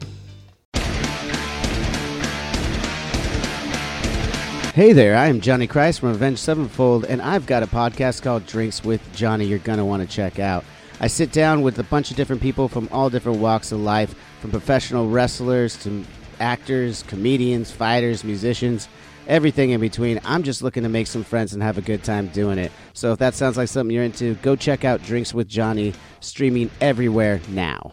[SPEAKER 13] Hey there, I am Johnny Christ from Avenged Sevenfold, and I've got a podcast called Drinks with Johnny you're going to want to check out. I sit down with a bunch of different people from all different walks of life, from professional wrestlers to actors, comedians, fighters, musicians, everything in between. I'm just looking to make some friends and have a good time doing it. So if that sounds like something you're into, go check out Drinks with Johnny, streaming everywhere now.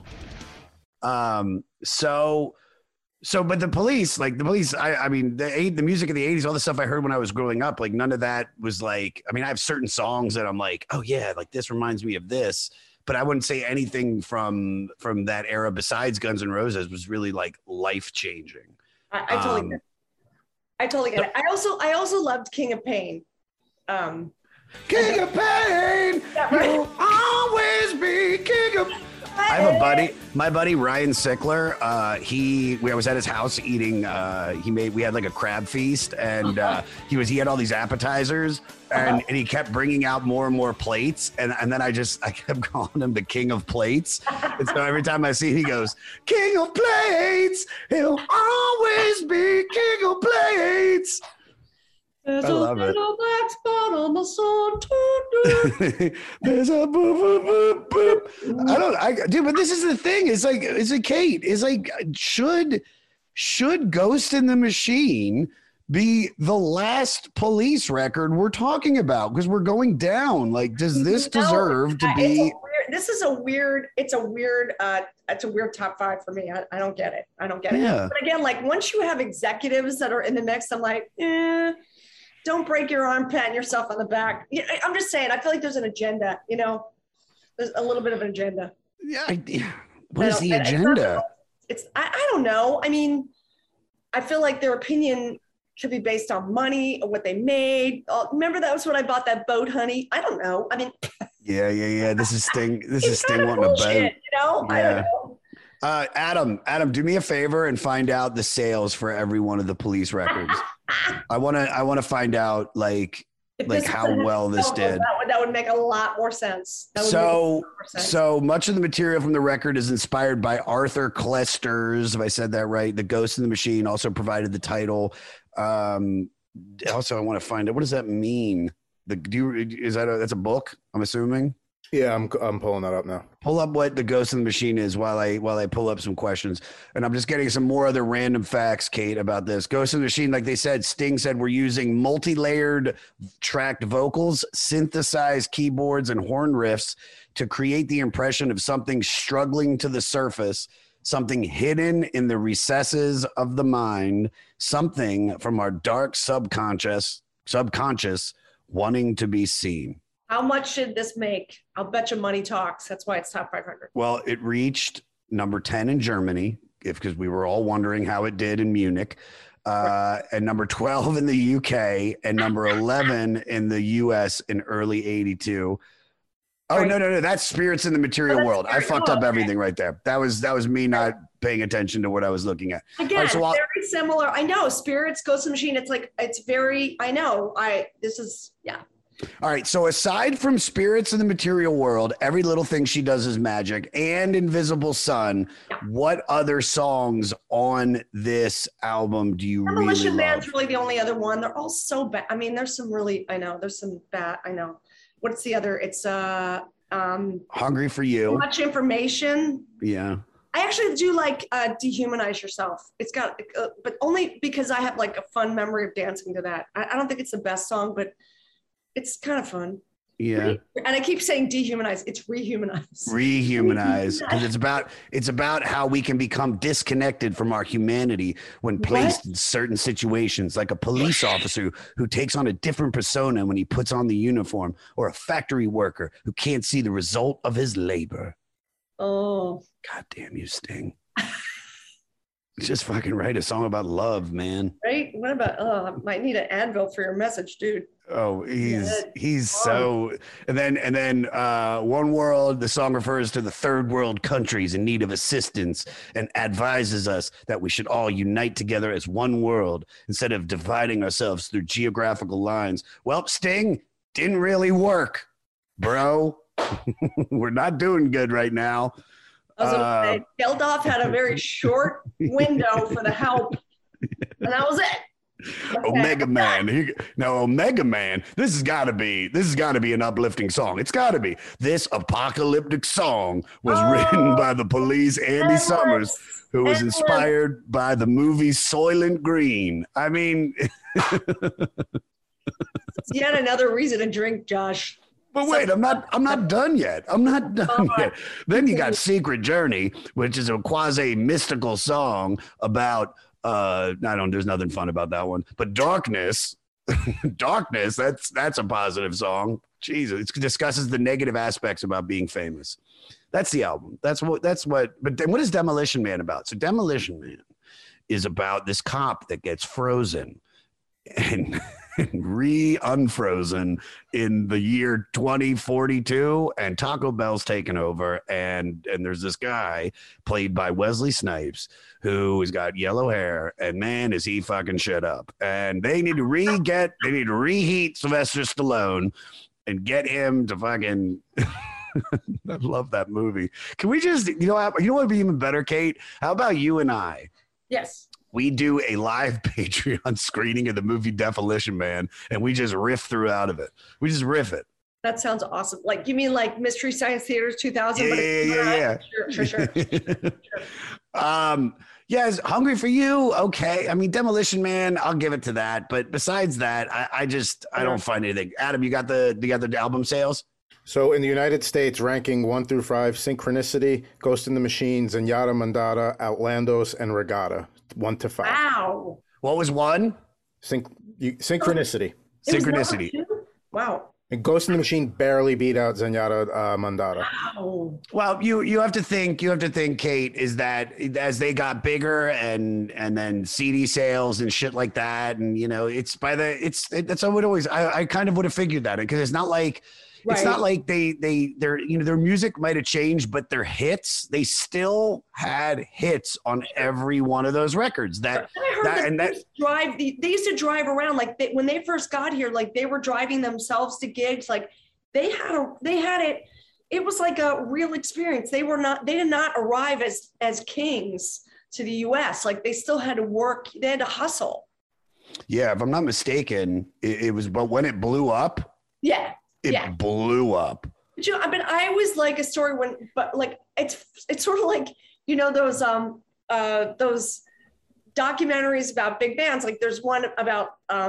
[SPEAKER 5] But the police, I mean, the music of the 80s, all the stuff I heard when I was growing up, like none of that was like, I mean, I have certain songs that I'm like, oh yeah, like this reminds me of this, but I wouldn't say anything from that era besides Guns N' Roses was really like life-changing.
[SPEAKER 6] I totally get it. I totally get it. I also loved King of Pain.
[SPEAKER 5] King of Pain, you'll always be King of Pain. I have a buddy, my buddy Ryan Sickler. I was at his house eating. We had like a crab feast, and he had all these appetizers, and he kept bringing out more and more plates, and then I kept calling him the King of Plates, and so every time I see him, he goes, King of Plates, he'll always be King of Plates.
[SPEAKER 6] There's
[SPEAKER 5] I love
[SPEAKER 6] a little black spot on the sun.
[SPEAKER 5] There's a boop, boop, boop, boop. Dude, but this is the thing. It's like Kate. It's like, should Ghost in the Machine be the last Police record we're talking about? Because we're going down. Like, does this deserve to be?
[SPEAKER 6] It's a weird top 5 for me. I don't get it. I don't get it. But again, like once you have executives that are in the mix, I'm like, don't break your arm patting yourself on the back. I'm just saying, I feel like there's an agenda, you know, there's a little bit of an agenda.
[SPEAKER 5] Yeah. What is the agenda?
[SPEAKER 6] I don't know. I mean, I feel like their opinion should be based on money or what they made. Remember that was when I bought that boat, honey. I don't know. I mean,
[SPEAKER 5] yeah. This is Sting wanting a boat.
[SPEAKER 6] You know?
[SPEAKER 5] Yeah.
[SPEAKER 6] I don't know.
[SPEAKER 5] Adam, do me a favor and find out the sales for every one of the Police records. I want to find out like how well this did.
[SPEAKER 6] That would make a lot more sense.
[SPEAKER 5] So much of the material from the record is inspired by Arthur Koestler's, if I said that right. The Ghost in the Machine also provided the title. Also, I want to find out, what does that mean? That's a book, I'm assuming.
[SPEAKER 7] Yeah, I'm pulling that up now.
[SPEAKER 5] Pull up what the Ghost in the Machine is while I pull up some questions. And I'm just getting some more other random facts, Kate, about this. Ghost in the Machine, like they said, Sting said, we're using multi-layered tracked vocals, synthesized keyboards, and horn riffs to create the impression of something struggling to the surface, something hidden in the recesses of the mind, something from our dark subconscious wanting to be seen.
[SPEAKER 6] How much did this make? I'll bet you money talks. That's why it's top 500.
[SPEAKER 5] Well, it reached number 10 in Germany, because we were all wondering how it did in Munich, and number 12 in the UK, and number 11 in the US in early 82. Oh, right. No. That's Spirits in the Material World. I fucked up everything right there. That was me not paying attention to what I was looking at.
[SPEAKER 6] Again, right, so very similar. I know. Spirits, Ghost in the Machine. It's very, I know. Yeah.
[SPEAKER 5] All right. So aside from Spirits in the Material World, Every Little Thing She Does Is Magic, and Invisible Sun, what other songs on this album do you really love?
[SPEAKER 6] Demolition Man's really the only other one. They're all so bad. I mean, there's some really, I know, there's some bad, I know. What's the other? It's
[SPEAKER 5] Hungry for You.
[SPEAKER 6] Too Much Information.
[SPEAKER 5] Yeah.
[SPEAKER 6] I actually do like Dehumanize Yourself. It's got, but only because I have like a fun memory of dancing to that. I don't think it's the best song, but it's kind of fun.
[SPEAKER 5] Yeah.
[SPEAKER 6] And I keep saying dehumanize. It's rehumanize.
[SPEAKER 5] Rehumanize. Because it's about how we can become disconnected from our humanity when placed in certain situations, like a police officer who takes on a different persona when he puts on the uniform, or a factory worker who can't see the result of his labor.
[SPEAKER 6] Oh.
[SPEAKER 5] God damn you, Sting. Just fucking write a song about love, man.
[SPEAKER 6] Right? What about, I might need an Advil for your message, dude.
[SPEAKER 5] Oh, he's so, and then One World, the song refers to the third world countries in need of assistance and advises us that we should all unite together as one world instead of dividing ourselves through geographical lines. Well, Sting, didn't really work, bro. We're not doing good right now.
[SPEAKER 6] I was going to say, Geldof had a very short window for the help, and that was it. Okay.
[SPEAKER 5] Omega Man. Omega Man, this has got to be an uplifting song. It's got to be. This apocalyptic song was written by the Police, Andy Summers, who was inspired by the movie Soylent Green. I mean,
[SPEAKER 6] it's yet another reason to drink, Josh.
[SPEAKER 5] But wait, I'm not done yet. Yet. Then you got Secret Journey, which is a quasi mystical song about there's nothing fun about that one. But Darkness, that's a positive song. Jesus, it discusses the negative aspects about being famous. That's the album. But then what is Demolition Man about? So Demolition Man is about this cop that gets frozen and unfrozen in the year 2042, and Taco Bell's taken over, and there's this guy played by Wesley Snipes who has got yellow hair, and man, is he fucking shit up. And they need to reheat Sylvester Stallone and get him to fucking I love that movie. Can we just, you know what would be even better, Kate? How about you and I?
[SPEAKER 6] Yes.
[SPEAKER 5] We do a live Patreon screening of the movie Demolition Man, and we just riff throughout of it. We just riff it.
[SPEAKER 6] That sounds awesome. Like, you mean like Mystery Science Theater 2000?
[SPEAKER 5] Yeah.
[SPEAKER 6] Sure.
[SPEAKER 5] Yes, Hungry for You. Okay. I mean, Demolition Man, I'll give it to that. But besides that, I don't find anything. Adam, you got the album sales?
[SPEAKER 7] So in the United States, ranking 1 through 5, Synchronicity, Ghost in the Machine, Zenyatta Mandata, Outlandos, and Regatta. 1 to 5.
[SPEAKER 6] Wow.
[SPEAKER 5] What was 1?
[SPEAKER 7] Synchronicity.
[SPEAKER 5] Synchronicity.
[SPEAKER 6] Wow.
[SPEAKER 7] And Ghost in the Machine barely beat out Zenyatta Mandata.
[SPEAKER 6] Wow.
[SPEAKER 5] Well, you have to think, Kate, is that as they got bigger and then CD sales and shit like that, and that's how it always. I kind of would have figured that, because it's not like. Right. It's not like their music might have changed, but their hits, they still had hits on every one of those records. They used to drive around, like when they first got here, like they were driving themselves to gigs. Like they had it. It was like a real experience. They did not arrive as kings to the US. Like they still had to work. They had to hustle. Yeah. If I'm not mistaken, it was, but when it blew up. Yeah. It blew up.
[SPEAKER 6] But, I mean, I always like a story but like it's sort of like, those documentaries about big bands. Like there's one about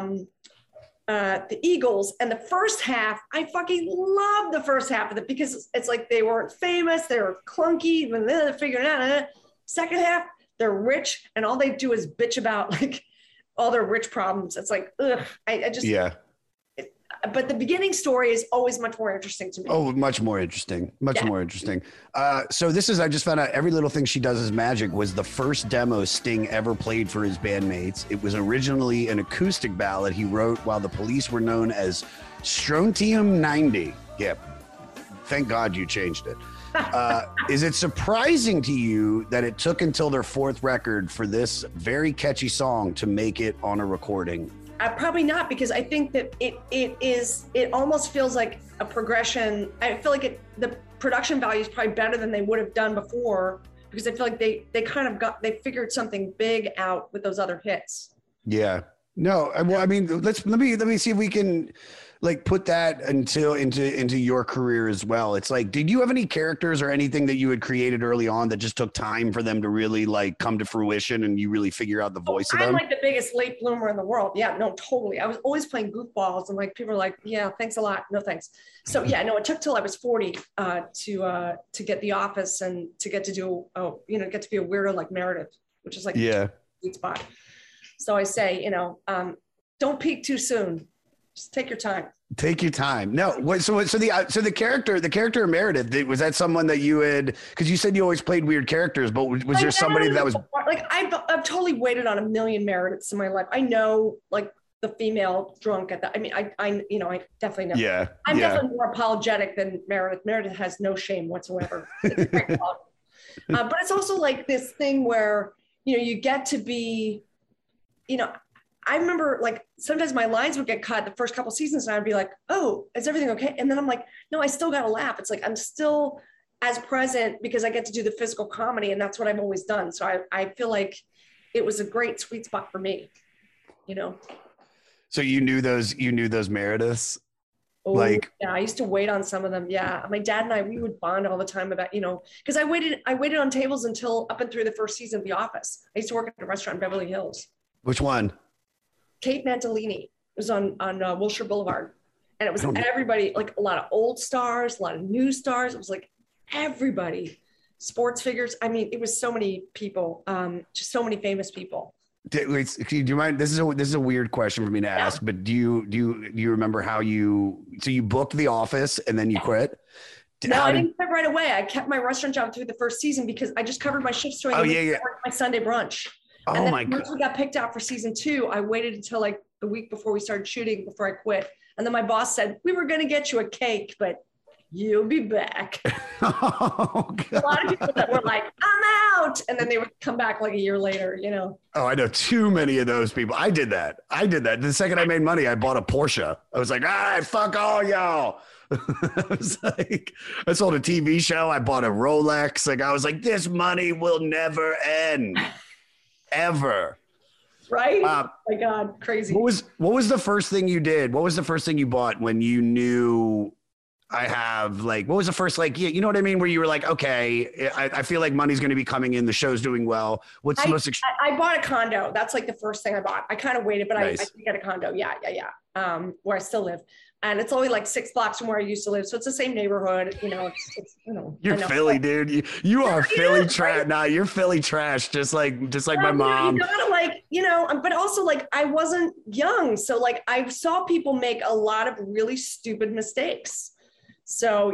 [SPEAKER 6] the Eagles, and the first half, I fucking love the first half of it because it's like they weren't famous, they were clunky, and then they're figuring out. Second half, they're rich, and all they do is bitch about like all their rich problems. It's like, ugh, I just but the beginning story is always much more interesting to me.
[SPEAKER 5] Oh, much more interesting. Much more interesting. So I just found out Every Little Thing She Does Is Magic was the first demo Sting ever played for his bandmates. It was originally an acoustic ballad he wrote while the Police were known as Strontium 90. Yeah. Thank God you changed it. Is it surprising to you that it took until their fourth record for this very catchy song to make it on a recording?
[SPEAKER 6] Probably not, because I think that it almost feels like a progression. I feel like the production value is probably better than they would have done before, because I feel like they they figured something big out with those other hits.
[SPEAKER 5] Yeah. No, well, I mean, let me see if we can like put that into your career as well. It's like, did you have any characters or anything that you had created early on that just took time for them to really like come to fruition and you really figure out the voice of them?
[SPEAKER 6] I'm like the biggest late bloomer in the world. Yeah, no, totally. I was always playing goofballs, and like people are like, yeah, thanks a lot. No, thanks. So yeah, no, it took till I was 40 to get The Office and to get to do, get to be a weirdo like Meredith, which is like a sweet spot. So I say, don't peak too soon. Just take your time.
[SPEAKER 5] Take your time. No, so the character of Meredith, was that someone that you had? Because you said you always played weird characters, but was there somebody that was
[SPEAKER 6] like I've totally waited on a million Merediths in my life. I know like the female drunk at that. I mean, I definitely know.
[SPEAKER 5] Yeah,
[SPEAKER 6] I'm definitely more apologetic than Meredith. Meredith has no shame whatsoever. It's great but it's also like this thing where you get to be, I remember like sometimes my lines would get cut the first couple seasons and I'd be like, oh, is everything okay? And then I'm like, no, I still got to laugh. It's like, I'm still as present because I get to do the physical comedy, and that's what I've always done. So I feel like it was a great sweet spot for me,
[SPEAKER 5] So you knew those Merediths?
[SPEAKER 6] Oh, yeah, I used to wait on some of them. Yeah. My dad and I, we would bond all the time about, because I waited on tables until up and through the first season of The Office. I used to work at a restaurant in Beverly Hills.
[SPEAKER 5] Which one?
[SPEAKER 6] Kate Mantilini. It was on Wilshire Boulevard. And it was everybody, like a lot of old stars, a lot of new stars. It was like everybody, sports figures. I mean, it was so many people, just so many famous people.
[SPEAKER 5] Do you mind? This is a weird question for me to ask, but do you remember how you booked The Office and then you quit?
[SPEAKER 6] No, I didn't quit right away. I kept my restaurant job through the first season because I just covered my shifts during my Sunday brunch. And then once we got picked out for season 2, I waited until like the week before we started shooting before I quit. And then my boss said, we were going to get you a cake, but you'll be back.
[SPEAKER 5] Oh,
[SPEAKER 6] a lot of people that were like, I'm out. And then they would come back like a year later,
[SPEAKER 5] Oh, I know too many of those people. I did that. The second I made money, I bought a Porsche. I was like, fuck all y'all. I was like, I sold a TV show. I bought a Rolex. Like, I was like, this money will never end. Ever.
[SPEAKER 6] Right? Oh my God, crazy.
[SPEAKER 5] What was the first thing you did? What was the first thing you bought when you knew what was the first, you know what I mean? Where you were like, okay, I feel like money's going to be coming in. The show's doing well. What's the most?
[SPEAKER 6] I bought a condo. That's like the first thing I bought. I kind of waited, but nice. I did get a condo. Yeah. Where I still live. And it's only like 6 blocks from where I used to live. So it's the same neighborhood,
[SPEAKER 5] You're Philly, dude. You are Philly trash. Nah, you're Philly trash. Just like my mom.
[SPEAKER 6] You gotta but also like I wasn't young. So like I saw people make a lot of really stupid mistakes. So,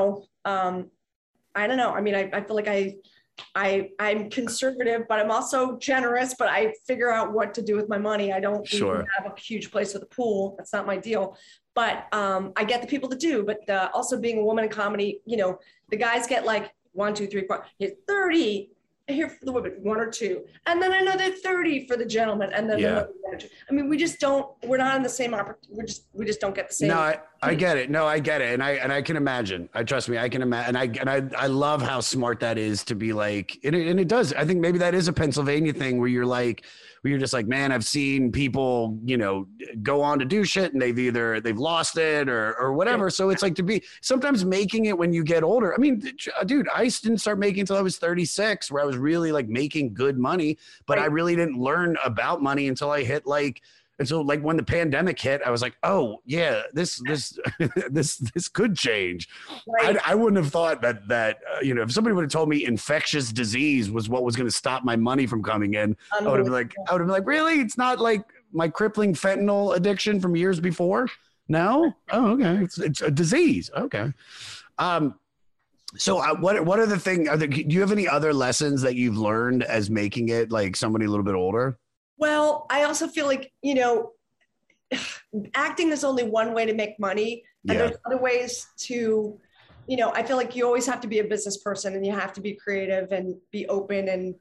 [SPEAKER 6] I don't know. I mean, I feel like I'm conservative, but I'm also generous, but I figure out what to do with my money. I don't even have a huge place with a pool. That's not my deal. But I get the people to do, but also being a woman in comedy, the guys get like 1, 2, 3, 4, 30 here for the women, 1 or 2. And then another 30 for the gentleman. And then another I mean, we just don't. We're not in the same we just don't get the same.
[SPEAKER 5] No, I get it. No, I get it, and I can imagine. Trust me, I can imagine. And I love how smart that is to be like. And it does. I think maybe that is a Pennsylvania thing where you're just like, man, I've seen people, go on to do shit and they've lost it or whatever. So it's like to be sometimes making it when you get older. I mean, dude, I didn't start making until I was 36, where I was really like making good money, but I really didn't learn about money until I hit like when the pandemic hit, I was like, oh yeah, this could change. Right. I wouldn't have thought that if somebody would have told me infectious disease was what was going to stop my money from coming in, I would have been like, really? It's not like my crippling fentanyl addiction from years before? No? Oh, okay. It's a disease. Okay. So what are the things? Do you have any other lessons that you've learned as making it like somebody a little bit older?
[SPEAKER 6] Well, I also feel like, acting is only one way to make money. And there's other ways to, I feel like you always have to be a business person and you have to be creative and be open. And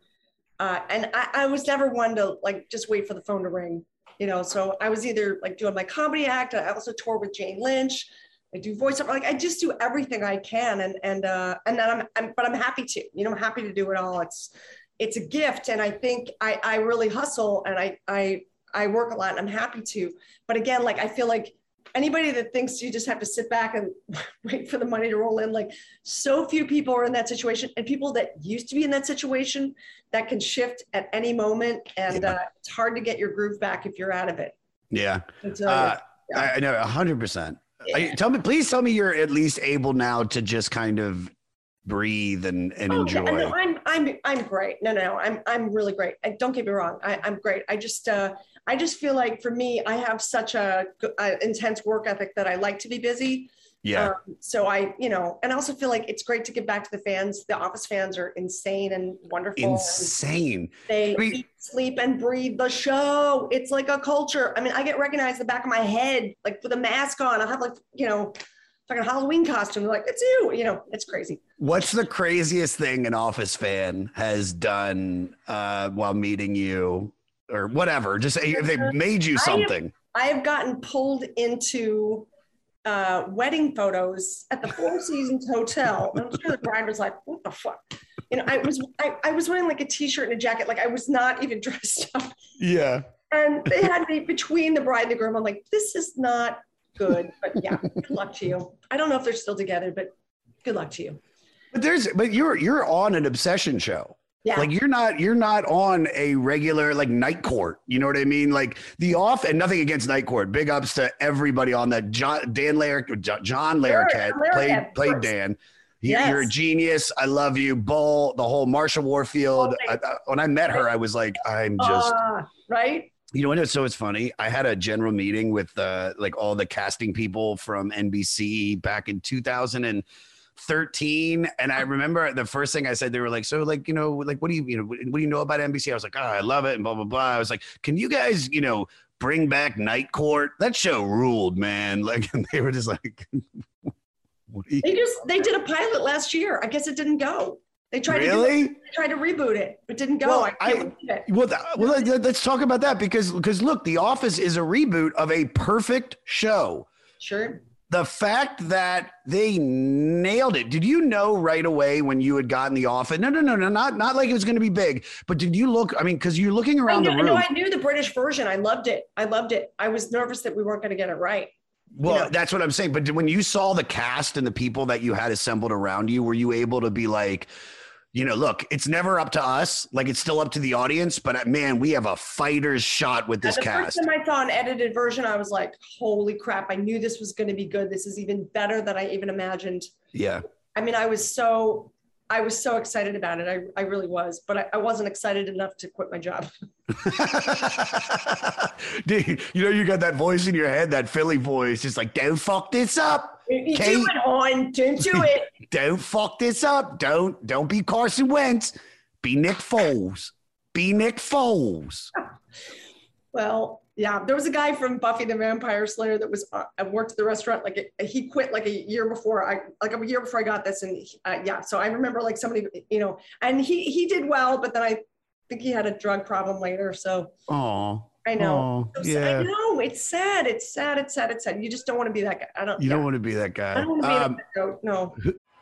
[SPEAKER 6] I was never one to like, just wait for the phone to ring, so I was either like doing my comedy act. I also tour with Jane Lynch. I do voiceover. Like I just do everything I can. And then I'm happy to, I'm happy to do it all. It's a gift. And I think I really hustle and I work a lot and I'm happy to. But again, like, I feel like anybody that thinks you just have to sit back and wait for the money to roll in, like so few people are in that situation, and people that used to be in that situation that can shift at any moment. And it's hard to get your groove back if you're out of it.
[SPEAKER 5] Yeah. I know 100%. Please tell me you're at least able now to just kind of breathe and enjoy.
[SPEAKER 6] No, I'm great. No, I'm really great. Don't get me wrong. I'm great. I just feel like for me, I have such a intense work ethic that I like to be busy.
[SPEAKER 5] Yeah.
[SPEAKER 6] So and I also feel like it's great to give back to the fans. The Office fans are insane and wonderful.
[SPEAKER 5] Insane.
[SPEAKER 6] They eat, sleep, and breathe the show. It's like a culture. I mean, I get recognized in the back of my head, like with a mask on. I have like, fucking Halloween costume. They're like, it's you. It's crazy.
[SPEAKER 5] What's the craziest thing an Office fan has done while meeting you or whatever? Just if they made you something.
[SPEAKER 6] I have gotten pulled into wedding photos at the Four Seasons Hotel. And I'm sure the bride was like, what the fuck? I was wearing like a t-shirt and a jacket. Like I was not even dressed up.
[SPEAKER 5] Yeah. And
[SPEAKER 6] they had me between the bride and the groom. I'm like, this is not good, but yeah, good luck to you. I don't know if they're still together, but good luck to you.
[SPEAKER 5] But you're on an Obsession show.
[SPEAKER 6] Yeah.
[SPEAKER 5] Like you're not on a regular like Night Court. You know what I mean? Like and nothing against Night Court. Big ups to everybody on that. John Larroquette played Dan. You're a genius. I love you. Bull, the whole Marsha Warfield. When I met her, I was like, I'm just
[SPEAKER 6] right.
[SPEAKER 5] So it's funny. I had a general meeting with like all the casting people from NBC back in 2013, and I remember the first thing I said, they were like, "So, like, like, what do you know about NBC?" I was like, "Oh, I love it," and blah blah blah. I was like, "Can you guys, bring back Night Court? That show ruled, man!" Like, and they were just like, "What do you?"
[SPEAKER 6] They did a pilot last year. I guess it didn't go. They tried to reboot it, but didn't go.
[SPEAKER 5] Let's talk about that because look, The Office is a reboot of a perfect show.
[SPEAKER 6] Sure.
[SPEAKER 5] The fact that they nailed it. Did you know right away when you had gotten The Office? No, not like it was going to be big, but did you look? I mean, because you're looking around the room.
[SPEAKER 6] No, I knew the British version. I loved it. I was nervous that we weren't going to get it right.
[SPEAKER 5] Well, that's what I'm saying. But when you saw the cast and the people that you had assembled around you, were you able to be like, look, it's never up to us. Like, it's still up to the audience. But, man, we have a fighter's shot with this cast.
[SPEAKER 6] The first time I saw an edited version, I was like, holy crap. I knew this was going to be good. This is even better than I even imagined.
[SPEAKER 5] Yeah.
[SPEAKER 6] I mean, I was so excited about it. I really was. But I wasn't excited enough to quit my job.
[SPEAKER 5] Dude, you got that voice in your head, that Philly voice. Just like, don't fuck this up.
[SPEAKER 6] You do it, hon. Don't do it.
[SPEAKER 5] Don't fuck this up. Don't be Carson Wentz. Be Nick Foles.
[SPEAKER 6] Well, yeah. There was a guy from Buffy the Vampire Slayer that was worked at the restaurant. Like he quit like a year before I got this. And so I remember like somebody, and he did well, but then I think he had a drug problem later. So.
[SPEAKER 5] Oh.
[SPEAKER 6] I know.
[SPEAKER 5] Oh, yeah.
[SPEAKER 6] I know. It's sad. It's sad. It's sad. It's sad. You just don't want to be that guy.
[SPEAKER 5] You don't want to be that guy.
[SPEAKER 6] I don't want to be that goat. No.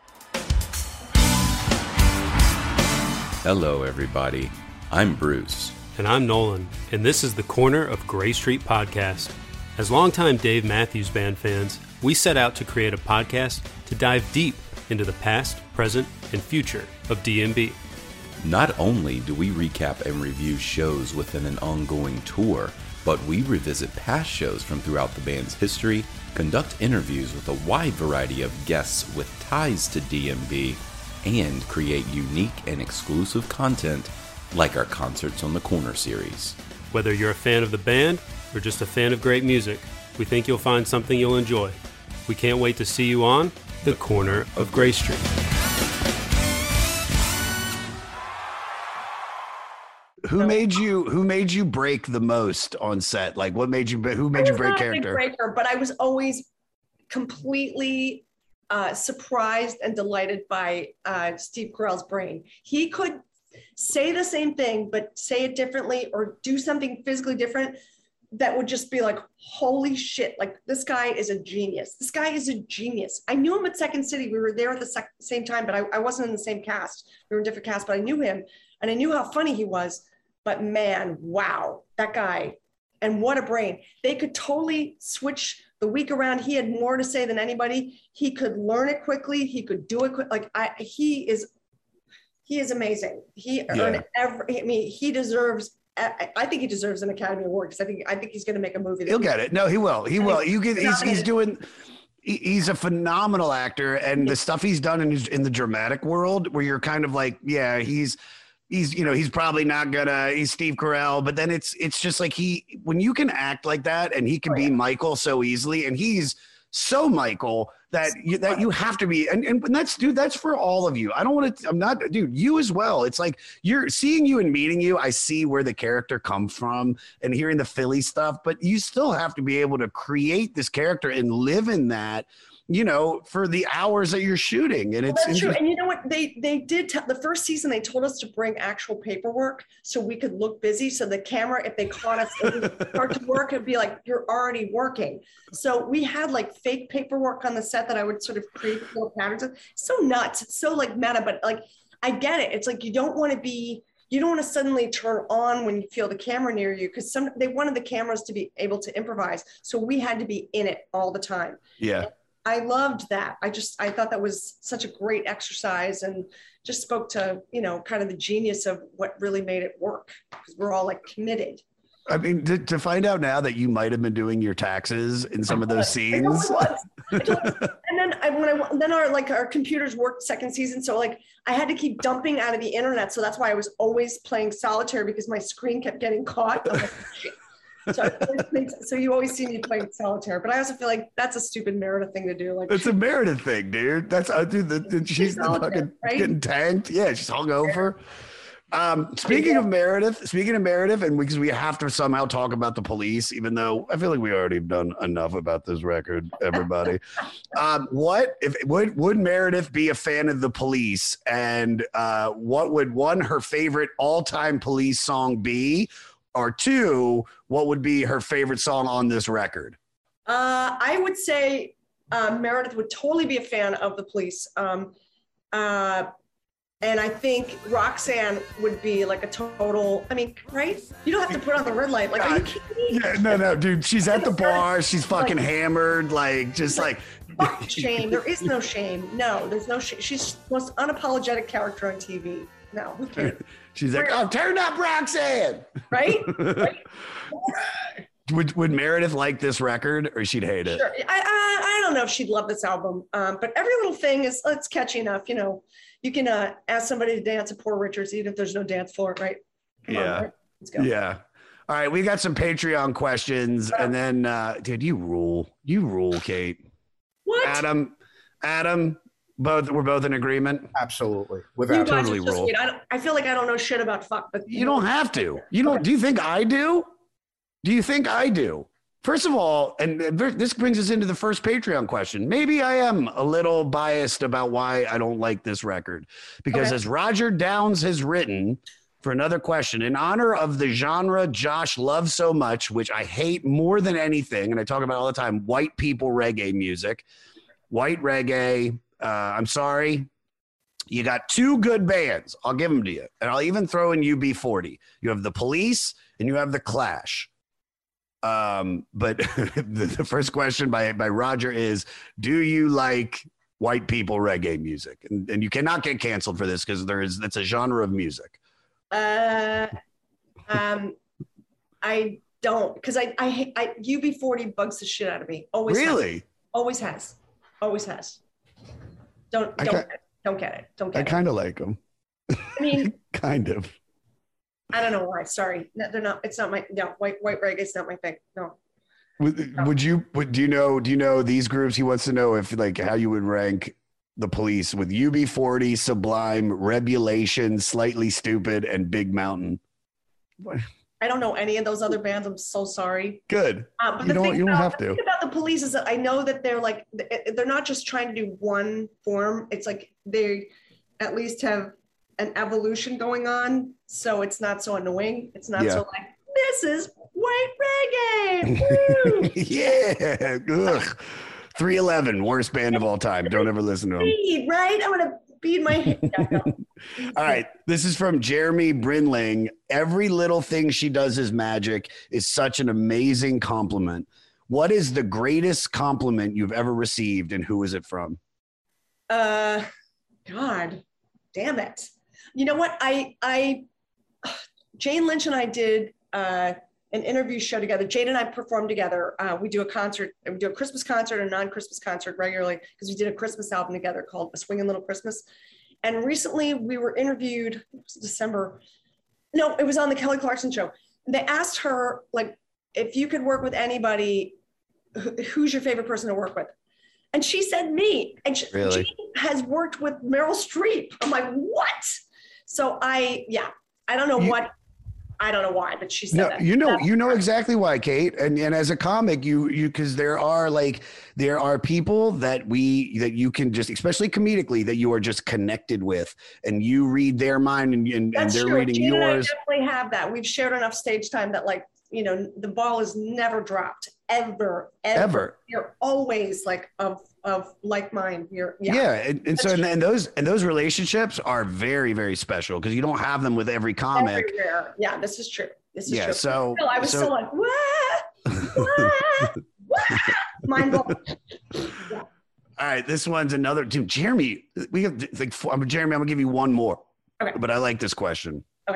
[SPEAKER 14] Hello, everybody. I'm Bruce.
[SPEAKER 15] And I'm Nolan. And this is the Corner of Gray Street podcast. As longtime Dave Matthews Band fans, we set out to create a podcast to dive deep into the past, present, and future of DMB.
[SPEAKER 14] Not only do we recap and review shows within an ongoing tour, but we revisit past shows from throughout the band's history, conduct interviews with a wide variety of guests with ties to DMB, and create unique and exclusive content like our Concerts on the Corner series.
[SPEAKER 15] Whether you're a fan of the band or just a fan of great music, we think you'll find something you'll enjoy. We can't wait to see you on the Corner of Gray Street.
[SPEAKER 5] Who made you break the most on set? Like, who made you break character?
[SPEAKER 6] I was not a big breaker, but I was always completely surprised and delighted by Steve Carell's brain. He could say the same thing, but say it differently or do something physically different that would just be like, holy shit, like this guy is a genius. This guy is a genius. I knew him at Second City. We were there at the same time, but I wasn't in the same cast. We were in different casts, but I knew him and I knew how funny he was. But man, wow, that guy, and what a brain. They could totally switch the week around. He had more to say than anybody. He could learn it quickly. He could do it quick. He is amazing. He earned he deserves. I think he deserves an Academy Award because I think he's going to make a movie.
[SPEAKER 5] He'll get it. No, he will. He will. He's doing. He's a phenomenal actor, and the stuff he's done in the dramatic world, where you're kind of like, yeah, he's probably not gonna. He's Steve Carell, but then it's just like when you can act like that, and he can be Michael so easily, and he's so Michael that you have to be, and that's for all of you. I don't want to. I'm not, dude. You as well. It's like you're seeing you and meeting you. I see where the character comes from and hearing the Philly stuff, but you still have to be able to create this character and live in that. For the hours that you're shooting. And it's
[SPEAKER 6] true. And you know what? They did the first season, they told us to bring actual paperwork so we could look busy. So the camera, if they caught us start to work, it'd be like, you're already working. So we had like fake paperwork on the set that I would sort of create little patterns of. So nuts. It's so like meta, but like, I get it. It's like, you don't want to suddenly turn on when you feel the camera near you, because they wanted the cameras to be able to improvise. So we had to be in it all the time.
[SPEAKER 5] Yeah.
[SPEAKER 6] I loved that. I thought that was such a great exercise and just spoke to, kind of the genius of what really made it work, because we're all like committed.
[SPEAKER 5] I mean, to find out now that you might have been doing your taxes in some of those scenes.
[SPEAKER 6] And then our computers worked second season. So like I had to keep dumping out of the internet. So that's why I was always playing solitaire, because my screen kept getting caught. I'm like, shit. So you always see me playing solitaire, but I also feel like that's a stupid Meredith thing to do. Like, it's
[SPEAKER 5] a Meredith thing, dude. That's she's fucking getting tanked. Yeah, she's hungover. Speaking of Meredith, and because we have to somehow talk about the Police, even though I feel like we already have done enough about this record, everybody. Would Meredith be a fan of the Police, and what would her favorite all-time Police song be? Or two, what would be her favorite song on this record?
[SPEAKER 6] I would say Meredith would totally be a fan of the Police. And I think Roxanne would be like a total, right? You don't have to put on the red light. Like, are you kidding me?
[SPEAKER 5] Yeah, no, dude. She's at the bar. She's fucking hammered.
[SPEAKER 6] Fuck shame. There is no shame. No, there's no shame. She's the most unapologetic character on TV. No, who cares?
[SPEAKER 5] She's like, oh, turn up Roxanne.
[SPEAKER 6] Right?
[SPEAKER 5] Would Meredith like this record, or she'd hate it?
[SPEAKER 6] Sure. I don't know if she'd love this album, but every little thing it's catchy enough. You can ask somebody to dance at Poor Richards, even if there's no dance floor, right? Come on, right? Let's go.
[SPEAKER 5] Yeah. All right, we got some Patreon questions, and then, dude, you rule. You rule, Kate.
[SPEAKER 6] What?
[SPEAKER 5] Adam. We're both in agreement.
[SPEAKER 7] Absolutely,
[SPEAKER 6] without totally rule. I feel like I don't know shit about fuck, but
[SPEAKER 5] you don't have to. You don't. Do you think I do? Do you think I do? First of all, and this brings us into the first Patreon question. Maybe I am a little biased about why I don't like this record, because as Roger Downs has written, for another question. In honor of the genre Josh loves so much, which I hate more than anything, and I talk about all the time, white people reggae music. White reggae, I'm sorry. You got two good bands. I'll give them to you. And I'll even throw in UB40. You have The Police and you have The Clash. But the first question by Roger is, do you like white people reggae music? And you cannot get canceled for this because it's a genre of music.
[SPEAKER 6] I don't, because I UB40 bugs the shit out of me. Always
[SPEAKER 5] really
[SPEAKER 6] has. Always has. Don't get it.
[SPEAKER 5] I kind of like them.
[SPEAKER 6] I mean,
[SPEAKER 5] kind of.
[SPEAKER 6] I don't know why. Sorry, no, they're not. It's not my white reggae. It's not my thing. No.
[SPEAKER 5] Do you know these groups? He wants to know if like how you would rank The Police with UB40, Sublime, Rebulation, Slightly Stupid, and Big Mountain. What?
[SPEAKER 6] I don't know any of those other bands. I'm so sorry.
[SPEAKER 5] Good.
[SPEAKER 6] But
[SPEAKER 5] you don't have to.
[SPEAKER 6] The thing about The Police is that I know that they're not just trying to do one form. It's like they at least have an evolution going on, so it's not so annoying. It's not so like, this is white reggae. Woo!
[SPEAKER 5] Yeah. Ugh. 311, worst band of all time. Don't ever listen to them.
[SPEAKER 6] Right? I'm gonna beat my head.
[SPEAKER 5] All right. This is from Jeremy Brinling. Every little thing she does is magic is such an amazing compliment. What is the greatest compliment you've ever received, and who is it from?
[SPEAKER 6] God damn it. You know what? Jane Lynch and I did an interview show together. Jane and I performed together. We do a concert. We do a Christmas concert and a non-Christmas concert regularly because we did a Christmas album together called A Swingin' Little Christmas. And recently we were interviewed, it was December. No, it was on the Kelly Clarkson show. They asked her, like, if you could work with anybody, who's your favorite person to work with? And she said me. And she has worked with Meryl Streep. I'm like, what? So I don't know I don't know why, but she said that.
[SPEAKER 5] You know exactly why, Kate. And as a comic, you because there are people that you can just, especially comedically, that you are just connected with, and you read their mind and they're
[SPEAKER 6] true.
[SPEAKER 5] reading
[SPEAKER 6] Gina
[SPEAKER 5] yours.
[SPEAKER 6] And I definitely have that. We've shared enough stage time that, like, you know, the ball is never dropped ever. You're always like of like mind.
[SPEAKER 5] And so those relationships are very, very special because you don't have them with every comic.
[SPEAKER 6] Everywhere. Yeah, this is true. True.
[SPEAKER 5] So
[SPEAKER 6] I was so like, what? Mind blowing. Yeah.
[SPEAKER 5] All right, this one's another dude. Jeremy, we have like Jeremy. I'm gonna give you one more.
[SPEAKER 6] Okay.
[SPEAKER 5] But I like this question.
[SPEAKER 6] Okay.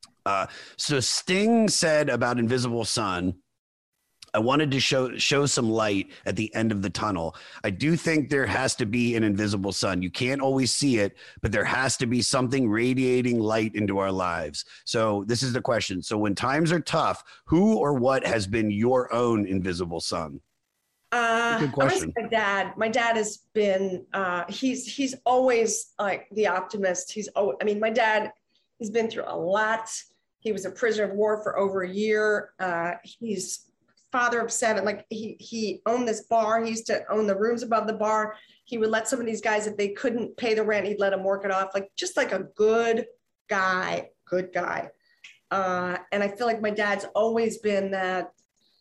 [SPEAKER 5] So Sting said about Invisible Sun, I wanted to show some light at the end of the tunnel. I do think there has to be an invisible sun. You can't always see it, but there has to be something radiating light into our lives. So this is the question. So when times are tough, who or what has been your own invisible sun? Good question.
[SPEAKER 6] My dad. My dad has been. He's always like the optimist. My dad. He's been through a lot. He was a prisoner of war for over a year. He's father of 7. Like he owned this bar. He used to own the rooms above the bar. He would let some of these guys, if they couldn't pay the rent, he'd let them work it off. Like just like a good guy. And I feel like my dad's always been that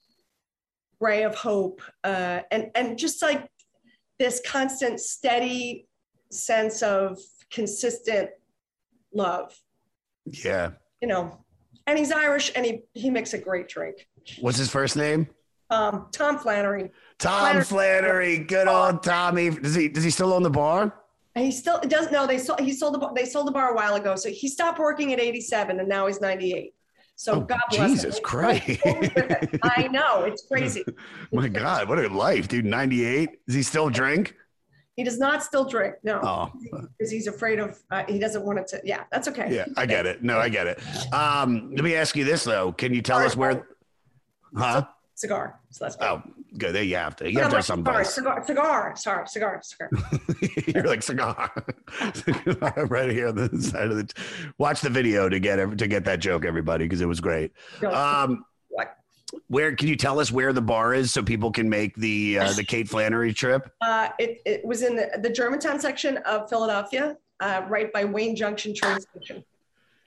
[SPEAKER 6] ray of hope, and just like this constant, steady sense of consistent love.
[SPEAKER 5] Yeah.
[SPEAKER 6] You know, and he's Irish, and he makes a great drink.
[SPEAKER 5] What's his first name?
[SPEAKER 6] Tom Flannery.
[SPEAKER 5] Tom Flannery. Good old Tommy. Does he still own the bar?
[SPEAKER 6] He still does. No, they sold the bar a while ago. So he stopped working at 87, and now he's 98. So God bless
[SPEAKER 5] Jesus
[SPEAKER 6] him.
[SPEAKER 5] Christ.
[SPEAKER 6] I know, it's crazy.
[SPEAKER 5] My God, what a life, dude. 98. Does he still drink?
[SPEAKER 6] He does not still drink. No, because he's afraid of. He doesn't want it to. Yeah, that's okay.
[SPEAKER 5] Yeah, I get it. No, I get it. Let me ask you this though. Can you tell us where? Huh?
[SPEAKER 6] Cigar. So that's good.
[SPEAKER 5] Oh, good. There you have to. You have to have some vice.
[SPEAKER 6] Cigar. Sorry, cigar.
[SPEAKER 5] You're like cigar. Right here on the side of the. Watch the video to get that joke, everybody, because it was great.
[SPEAKER 6] What?
[SPEAKER 5] Where can you tell us where the bar is so people can make the Kate Flannery trip?
[SPEAKER 6] It was in the Germantown section of Philadelphia, right by Wayne Junction train station.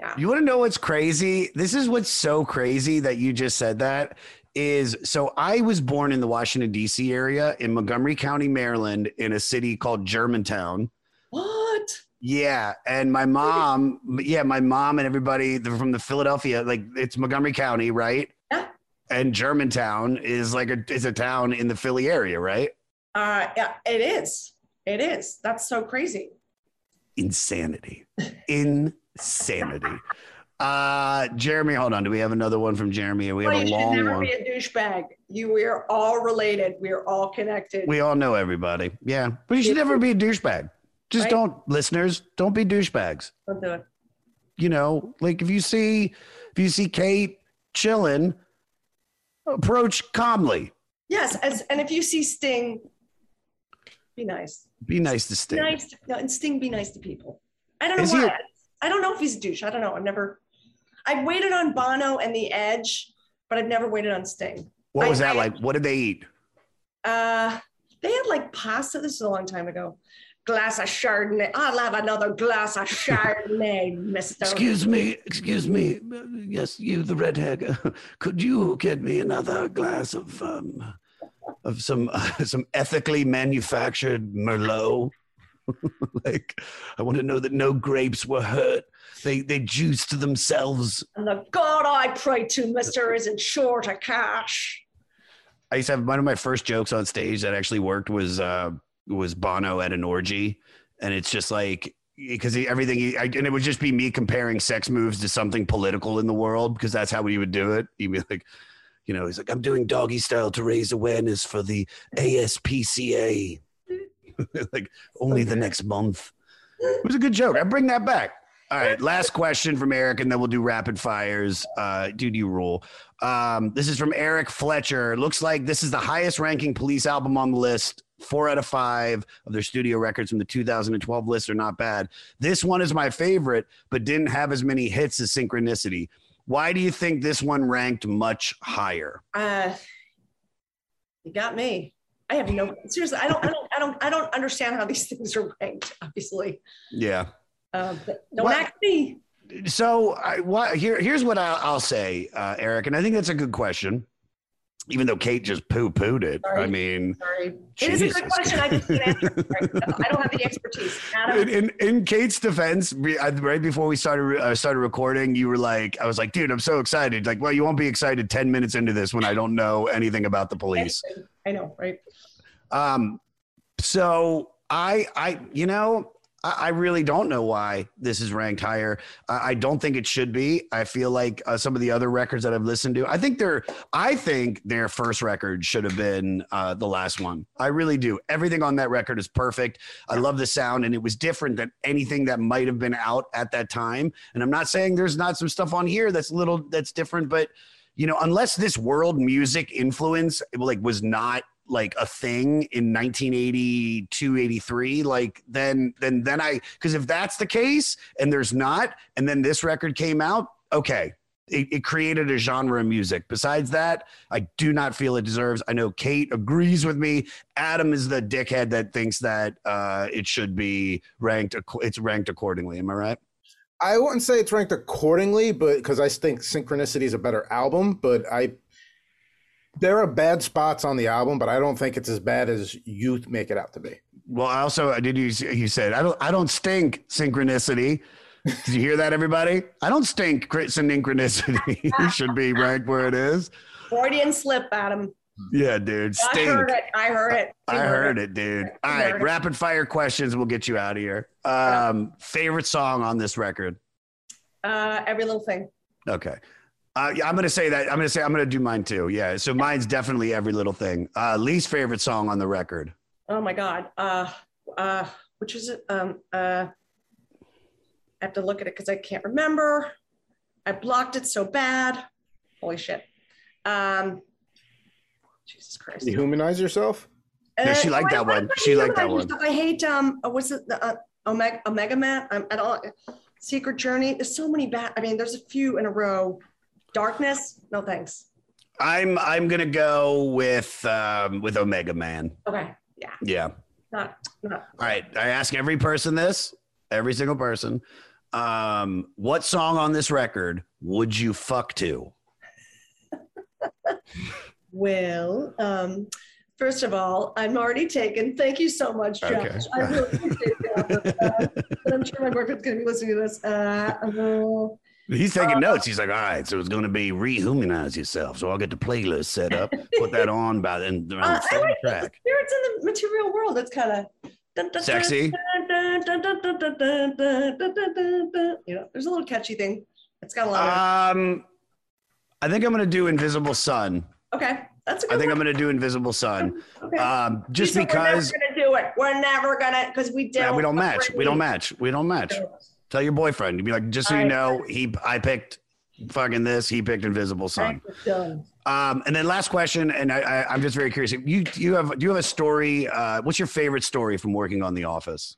[SPEAKER 6] Yeah.
[SPEAKER 5] You want to know what's crazy? This is what's so crazy that you just said that is, so I was born in the Washington, D.C. area in Montgomery County, Maryland, in a city called Germantown.
[SPEAKER 6] What?
[SPEAKER 5] Yeah. And my mom and everybody from the Philadelphia, like it's Montgomery County, right?
[SPEAKER 6] Yeah.
[SPEAKER 5] And Germantown is is a town in the Philly area, right?
[SPEAKER 6] Yeah, it is. It is. That's so crazy.
[SPEAKER 5] Insanity. Insanity. Jeremy, hold on. Do we have another one from Jeremy? We have a long
[SPEAKER 6] one. You should never
[SPEAKER 5] one.
[SPEAKER 6] be a douchebag. We are all related. We are all connected.
[SPEAKER 5] We all know everybody. Yeah. But you should never be a douchebag. Just don't, listeners, don't be douchebags.
[SPEAKER 6] Don't do it.
[SPEAKER 5] You know, like if you see Kate chilling, approach calmly.
[SPEAKER 6] Yes, and if you see Sting, be nice.
[SPEAKER 5] Be nice to Sting.
[SPEAKER 6] And Sting, be nice to people. I don't know why. I don't know if he's a douche. I don't know. I've waited on Bono and The Edge, but I've never waited on Sting.
[SPEAKER 5] What was that like? What did they eat?
[SPEAKER 6] They had like pasta. This is a long time ago. Glass of Chardonnay. I'll have another glass of Chardonnay, mister.
[SPEAKER 2] Excuse me. Yes, you, the redhead. Could you get me another glass of
[SPEAKER 5] some ethically manufactured Merlot? Like, I want to know that no grapes were hurt. They juiced themselves.
[SPEAKER 6] And the God I pray to, mister, isn't short of cash.
[SPEAKER 5] I used to have one of my first jokes on stage that actually worked was Bono at an orgy. And it's just like, because and it would just be me comparing sex moves to something political in the world, because that's how he would do it. He'd be like, you know, he's like, I'm doing doggy style to raise awareness for the ASPCA. Like only the next month. It was a good joke. I bring that back. All right, last question from Eric, and then we'll do rapid fires. Dude, you rule. This is from Eric Fletcher. Looks like this is the highest ranking Police album on the list. 4 out of 5 of their studio records from the 2012 list are not bad. This one is my favorite, but didn't have as many hits as Synchronicity. Why do you think this one ranked much higher?
[SPEAKER 6] You got me. I have seriously. I don't understand how these things are ranked. Obviously.
[SPEAKER 5] Yeah.
[SPEAKER 6] Don't act me.
[SPEAKER 5] So here's what I'll say, Eric, and I think that's a good question. Even though Kate just poo-pooed it.
[SPEAKER 6] Sorry.
[SPEAKER 5] I mean,
[SPEAKER 6] sorry. It is a good question. I just can't answer it right now. I don't have the expertise. Adam?
[SPEAKER 5] In Kate's defense, right before we started recording, you were like, I was like, dude, I'm so excited. Like, well, you won't be excited 10 minutes into this when I don't know anything about the police.
[SPEAKER 6] I know, right?
[SPEAKER 5] So I really don't know why this is ranked higher. I don't think it should be. I feel like some of the other records that I've listened to, I think their first record should have been the last one. I really do. Everything on that record is perfect. I love the sound, and it was different than anything that might have been out at that time. And I'm not saying there's not some stuff on here that's different, but you know, unless this world music influence was not like a thing in 1982, 83, like then because if that's the case and there's not, and then this record came out, okay, it created a genre of music. Besides that, I do not feel it deserves. I know Kate agrees with me. Adam is the dickhead that thinks that it should be ranked. It's ranked accordingly. Am I right?
[SPEAKER 7] I wouldn't say it's ranked accordingly, but because I think Synchronicity is a better album, but there are bad spots on the album, but I don't think it's as bad as you make it out to be.
[SPEAKER 5] Well, I also you said I don't stink Synchronicity. Did you hear that, everybody? I don't stink Synchronicity. It should be ranked where it is.
[SPEAKER 6] Freudian slip, Adam.
[SPEAKER 5] Yeah, dude. Stink.
[SPEAKER 6] I heard it.
[SPEAKER 5] I heard it, dude. All right, rapid fire questions. We'll get you out of here. Favorite song on this record?
[SPEAKER 6] Every Little Thing.
[SPEAKER 5] Okay. I'm going to say that. I'm going to do mine too. Yeah. So mine's definitely Every Little Thing. Least favorite song on the record?
[SPEAKER 6] Oh my God. Which is it? I have to look at it because I can't remember. I blocked it so bad. Holy shit. Jesus Christ.
[SPEAKER 7] Dehumanize Yourself?
[SPEAKER 5] No, she liked that one. She liked that one.
[SPEAKER 6] I hate, what's it? Omega Man? I don't, Secret Journey. There's so many bad. I mean, there's a few in a row. Darkness? No, thanks.
[SPEAKER 5] I'm gonna go with Omega Man.
[SPEAKER 6] Okay. Yeah.
[SPEAKER 5] Yeah.
[SPEAKER 6] Not.
[SPEAKER 5] All right. I ask every person this, every single person. What song on this record would you fuck to?
[SPEAKER 6] Well, first of all, I'm already taken. Thank you so much, Josh.
[SPEAKER 5] Okay.
[SPEAKER 6] I really appreciate that. But I'm sure my boyfriend's going to be listening to this.
[SPEAKER 5] He's taking notes. He's like, all right, so it's going to be Rehumanize Yourself. So I'll get the playlist set up, put that on about around the second track.
[SPEAKER 6] Spirits in the Material World. That's kind of
[SPEAKER 5] sexy.
[SPEAKER 6] You know, there's a little catchy thing. It's got a lot of.
[SPEAKER 5] I think I'm going to do Invisible Sun.
[SPEAKER 6] Okay, that's a good
[SPEAKER 5] I think
[SPEAKER 6] one.
[SPEAKER 5] I'm going to do Invisible Sun.
[SPEAKER 6] Okay.
[SPEAKER 5] Just
[SPEAKER 6] Lisa,
[SPEAKER 5] because.
[SPEAKER 6] We're never going to do it. We're never going to, because we don't.
[SPEAKER 5] We don't match. We don't match. We don't match. Tell your boyfriend. You'd be like, just so you know, I picked fucking this. He picked Invisible Sun. And then last question, and I'm just very curious. Do you have a story? What's your favorite story from working on The Office?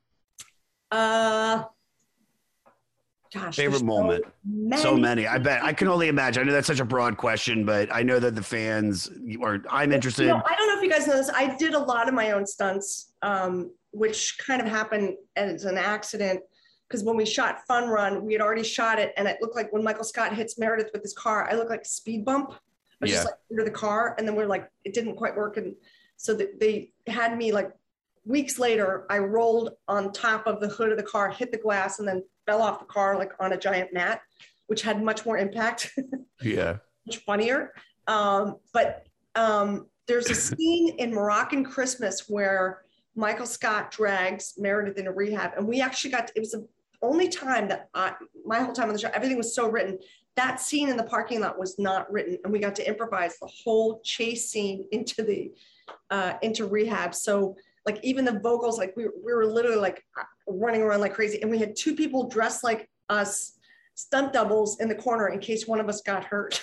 [SPEAKER 6] Gosh,
[SPEAKER 5] favorite moment. So many. I bet. I can only imagine. I know that's such a broad question, but I know that the fans are. I'm interested.
[SPEAKER 6] I don't know if you guys know this. I did a lot of my own stunts, which kind of happened as an accident. Because when we shot Fun Run, we had already shot it, and it looked like when Michael Scott hits Meredith with his car, I looked like a speed bump. I was just like under the car, and then we're like, it didn't quite work, and so they had me like weeks later. I rolled on top of the hood of the car, hit the glass, and then fell off the car like on a giant mat, which had much more impact.
[SPEAKER 5] Yeah,
[SPEAKER 6] much funnier. But there's a scene in Moroccan Christmas where Michael Scott drags Meredith into rehab, and we actually got it was the only time that my whole time on the show, everything was so written. That scene in the parking lot was not written, and we got to improvise the whole chase scene into rehab. So like even the vocals, like we were literally like running around like crazy, and we had two people dressed like us, stunt doubles in the corner in case one of us got hurt.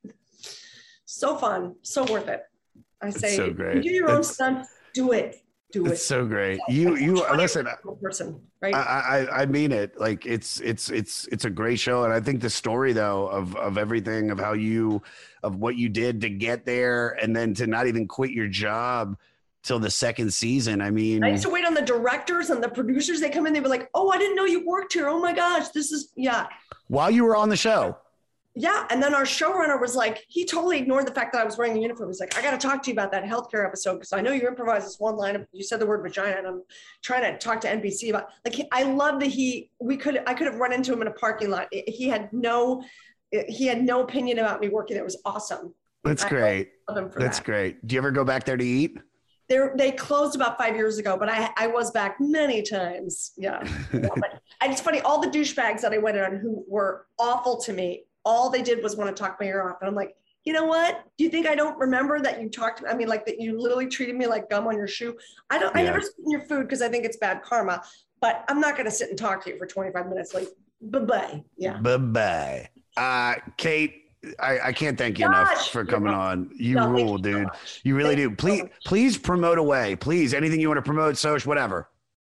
[SPEAKER 6] So fun, so worth it. I say,
[SPEAKER 5] so great.
[SPEAKER 6] You do your own stunts, do it.
[SPEAKER 5] It's so great. You listen.
[SPEAKER 6] Person, right?
[SPEAKER 5] I mean it. Like it's a great show, and I think the story though of everything of what you did to get there, and then to not even quit your job till the second season. I mean,
[SPEAKER 6] I used to wait on the directors and the producers. They come in, they were like, "Oh, I didn't know you worked here. Oh my gosh, this is
[SPEAKER 5] While you were on the show.
[SPEAKER 6] Yeah, and then our showrunner was like, he totally ignored the fact that I was wearing a uniform. He's like, I got to talk to you about that healthcare episode because I know you improvised this one line. You said the word vagina, and I'm trying to talk to NBC about. Like, I love that I could have run into him in a parking lot. He had no opinion about me working. It was awesome.
[SPEAKER 5] That's great.
[SPEAKER 6] I love him for
[SPEAKER 5] That's
[SPEAKER 6] that.
[SPEAKER 5] great. Do you ever go back there to eat?
[SPEAKER 6] They closed about 5 years ago, but I was back many times. Yeah, but it's funny. All the douchebags that I went on who were awful to me. All they did was want to talk my ear off. And I'm like, you know what? Do you think I don't remember that you talked to me? I mean, like that you literally treated me like gum on your shoe. I never sit in your food because I think it's bad karma, but I'm not going to sit and talk to you for 25 minutes. Like, bye-bye. Yeah.
[SPEAKER 5] Bye-bye. Kate, I can't thank you enough for coming on. You rule, dude. You really do. Please promote away. Please. Anything you want to promote, Soch, whatever.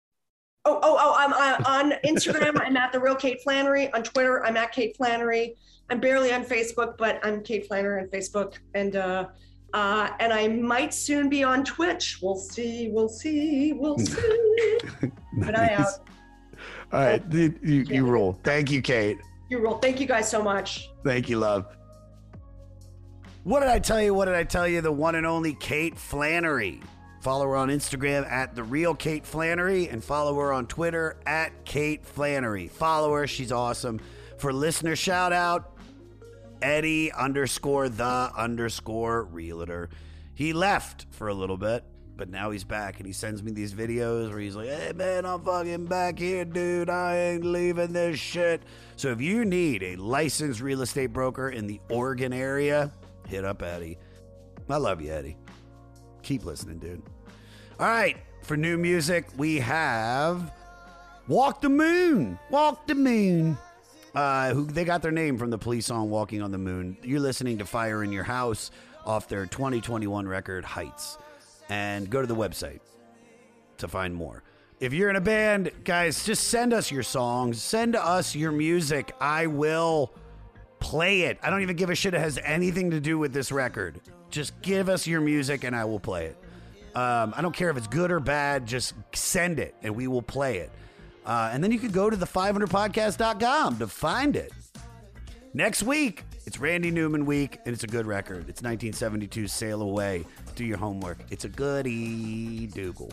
[SPEAKER 6] I'm on Instagram. I'm at The Real Kate Flannery. On Twitter, I'm at Kate Flannery. I'm barely on Facebook, but I'm Kate Flannery on Facebook. And I might soon be on Twitch. We'll see. But I out.
[SPEAKER 5] All right. You rule. Thank you, Kate.
[SPEAKER 6] You rule. Thank you guys so much.
[SPEAKER 5] Thank you, love. What did I tell you? The one and only Kate Flannery. Follow her on Instagram at The Real Kate Flannery and follow her on Twitter at Kate Flannery. Follow her. She's awesome. For listener shout out, Eddie_the_realtor. He left for a little bit, but now he's back and he sends me these videos where he's like, hey man, I'm fucking back here, dude. I ain't leaving this shit. So if you need a licensed real estate broker in the Oregon area, hit up Eddie. I love you, Eddie. Keep listening, dude. All right, for new music, we have Walk the Moon. Walk the Moon. They got their name from the Police song Walking on the Moon. You're listening to Fire in Your House off their 2021 record, Heights. And go to the website to find more. If you're in a band, guys, just send us your songs. Send us your music. I will play it. I don't even give a shit it has anything to do with this record. Just give us your music and I will play it. I don't care if it's good or bad. Just send it and we will play it. And then you could go to the500podcast.com to find it. Next week, it's Randy Newman week, and it's a good record. It's 1972 Sail Away. Do your homework. It's a goodie Dougal.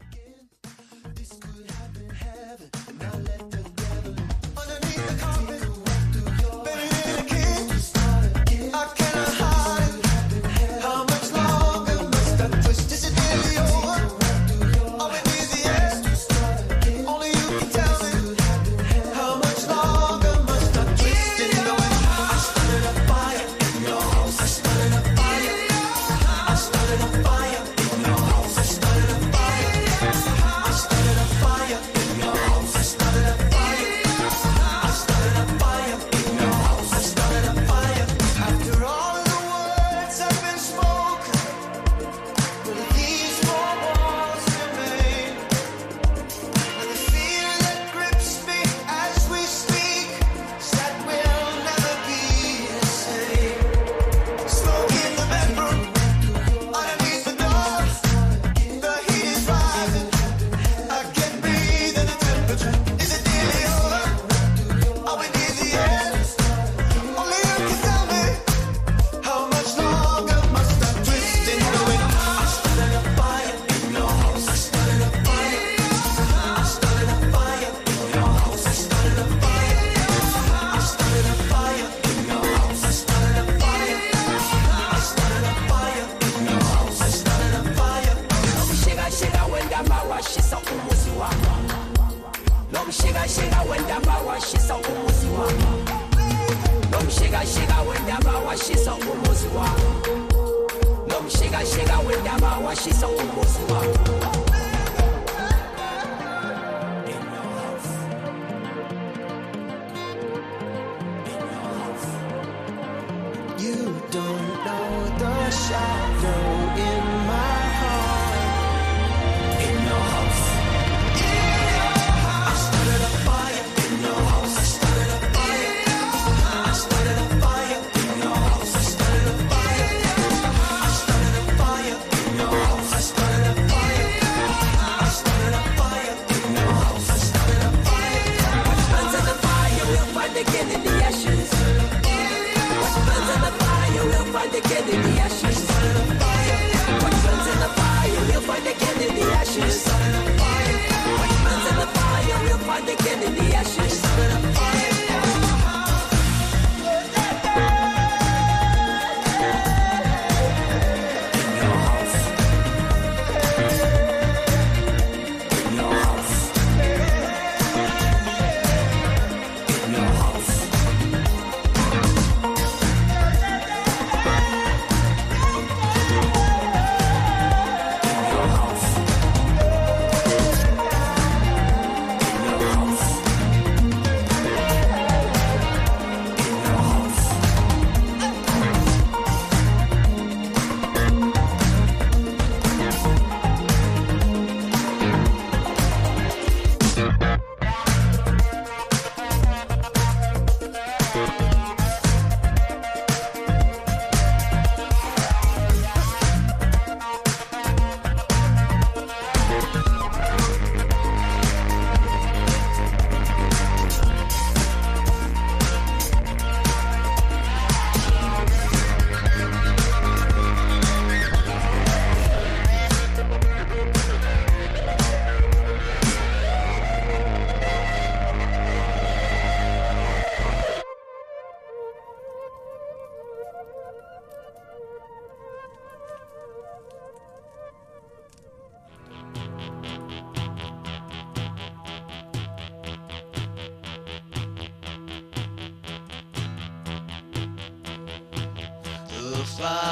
[SPEAKER 4] The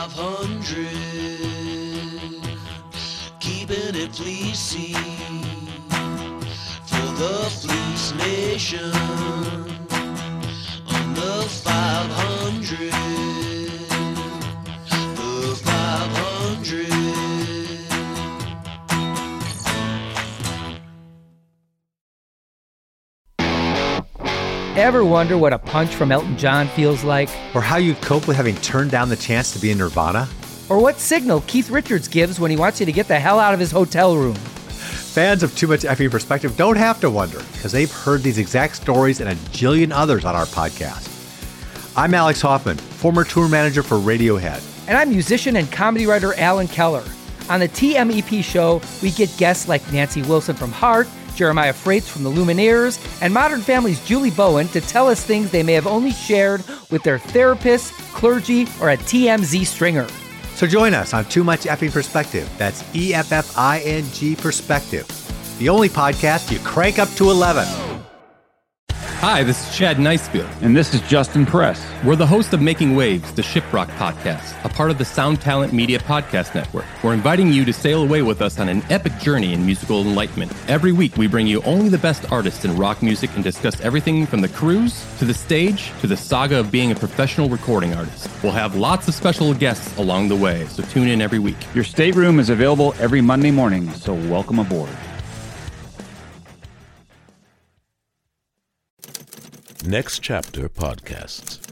[SPEAKER 4] 500, keeping it fleecy for the Fleece Nation on the 500. The 500.
[SPEAKER 16] Ever wonder what a punch from Elton John feels like?
[SPEAKER 17] Or how you'd cope with having turned down the chance to be in Nirvana?
[SPEAKER 16] Or what signal Keith Richards gives when he wants you to get the hell out of his hotel room?
[SPEAKER 17] Fans of Too Much Effing Perspective don't have to wonder, because they've heard these exact stories and a jillion others on our podcast. I'm Alex Hoffman, former tour manager for Radiohead.
[SPEAKER 16] And I'm musician and comedy writer Alan Keller. On the TMEP show, we get guests like Nancy Wilson from Heart, Jeremiah Freites from the Lumineers, and Modern Family's Julie Bowen to tell us things they may have only shared with their therapist, clergy, or a TMZ stringer.
[SPEAKER 17] So join us on Too Much Effing Perspective. That's EFFING Perspective. The only podcast you crank up to 11.
[SPEAKER 18] Hi, this is Chad Nicefield. And this is Justin Press. We're the host of Making Waves, the Shiprock podcast, a part of the Sound Talent Media Podcast Network. We're inviting you to sail away with us on an epic journey in musical enlightenment. Every week, we bring you only the best artists in rock music and discuss everything from the cruise, to the stage, to the saga of being a professional recording artist. We'll have lots of special guests along the way, so tune in every week.
[SPEAKER 19] Your stateroom is available every Monday morning, so welcome aboard.
[SPEAKER 1] Next Chapter Podcasts.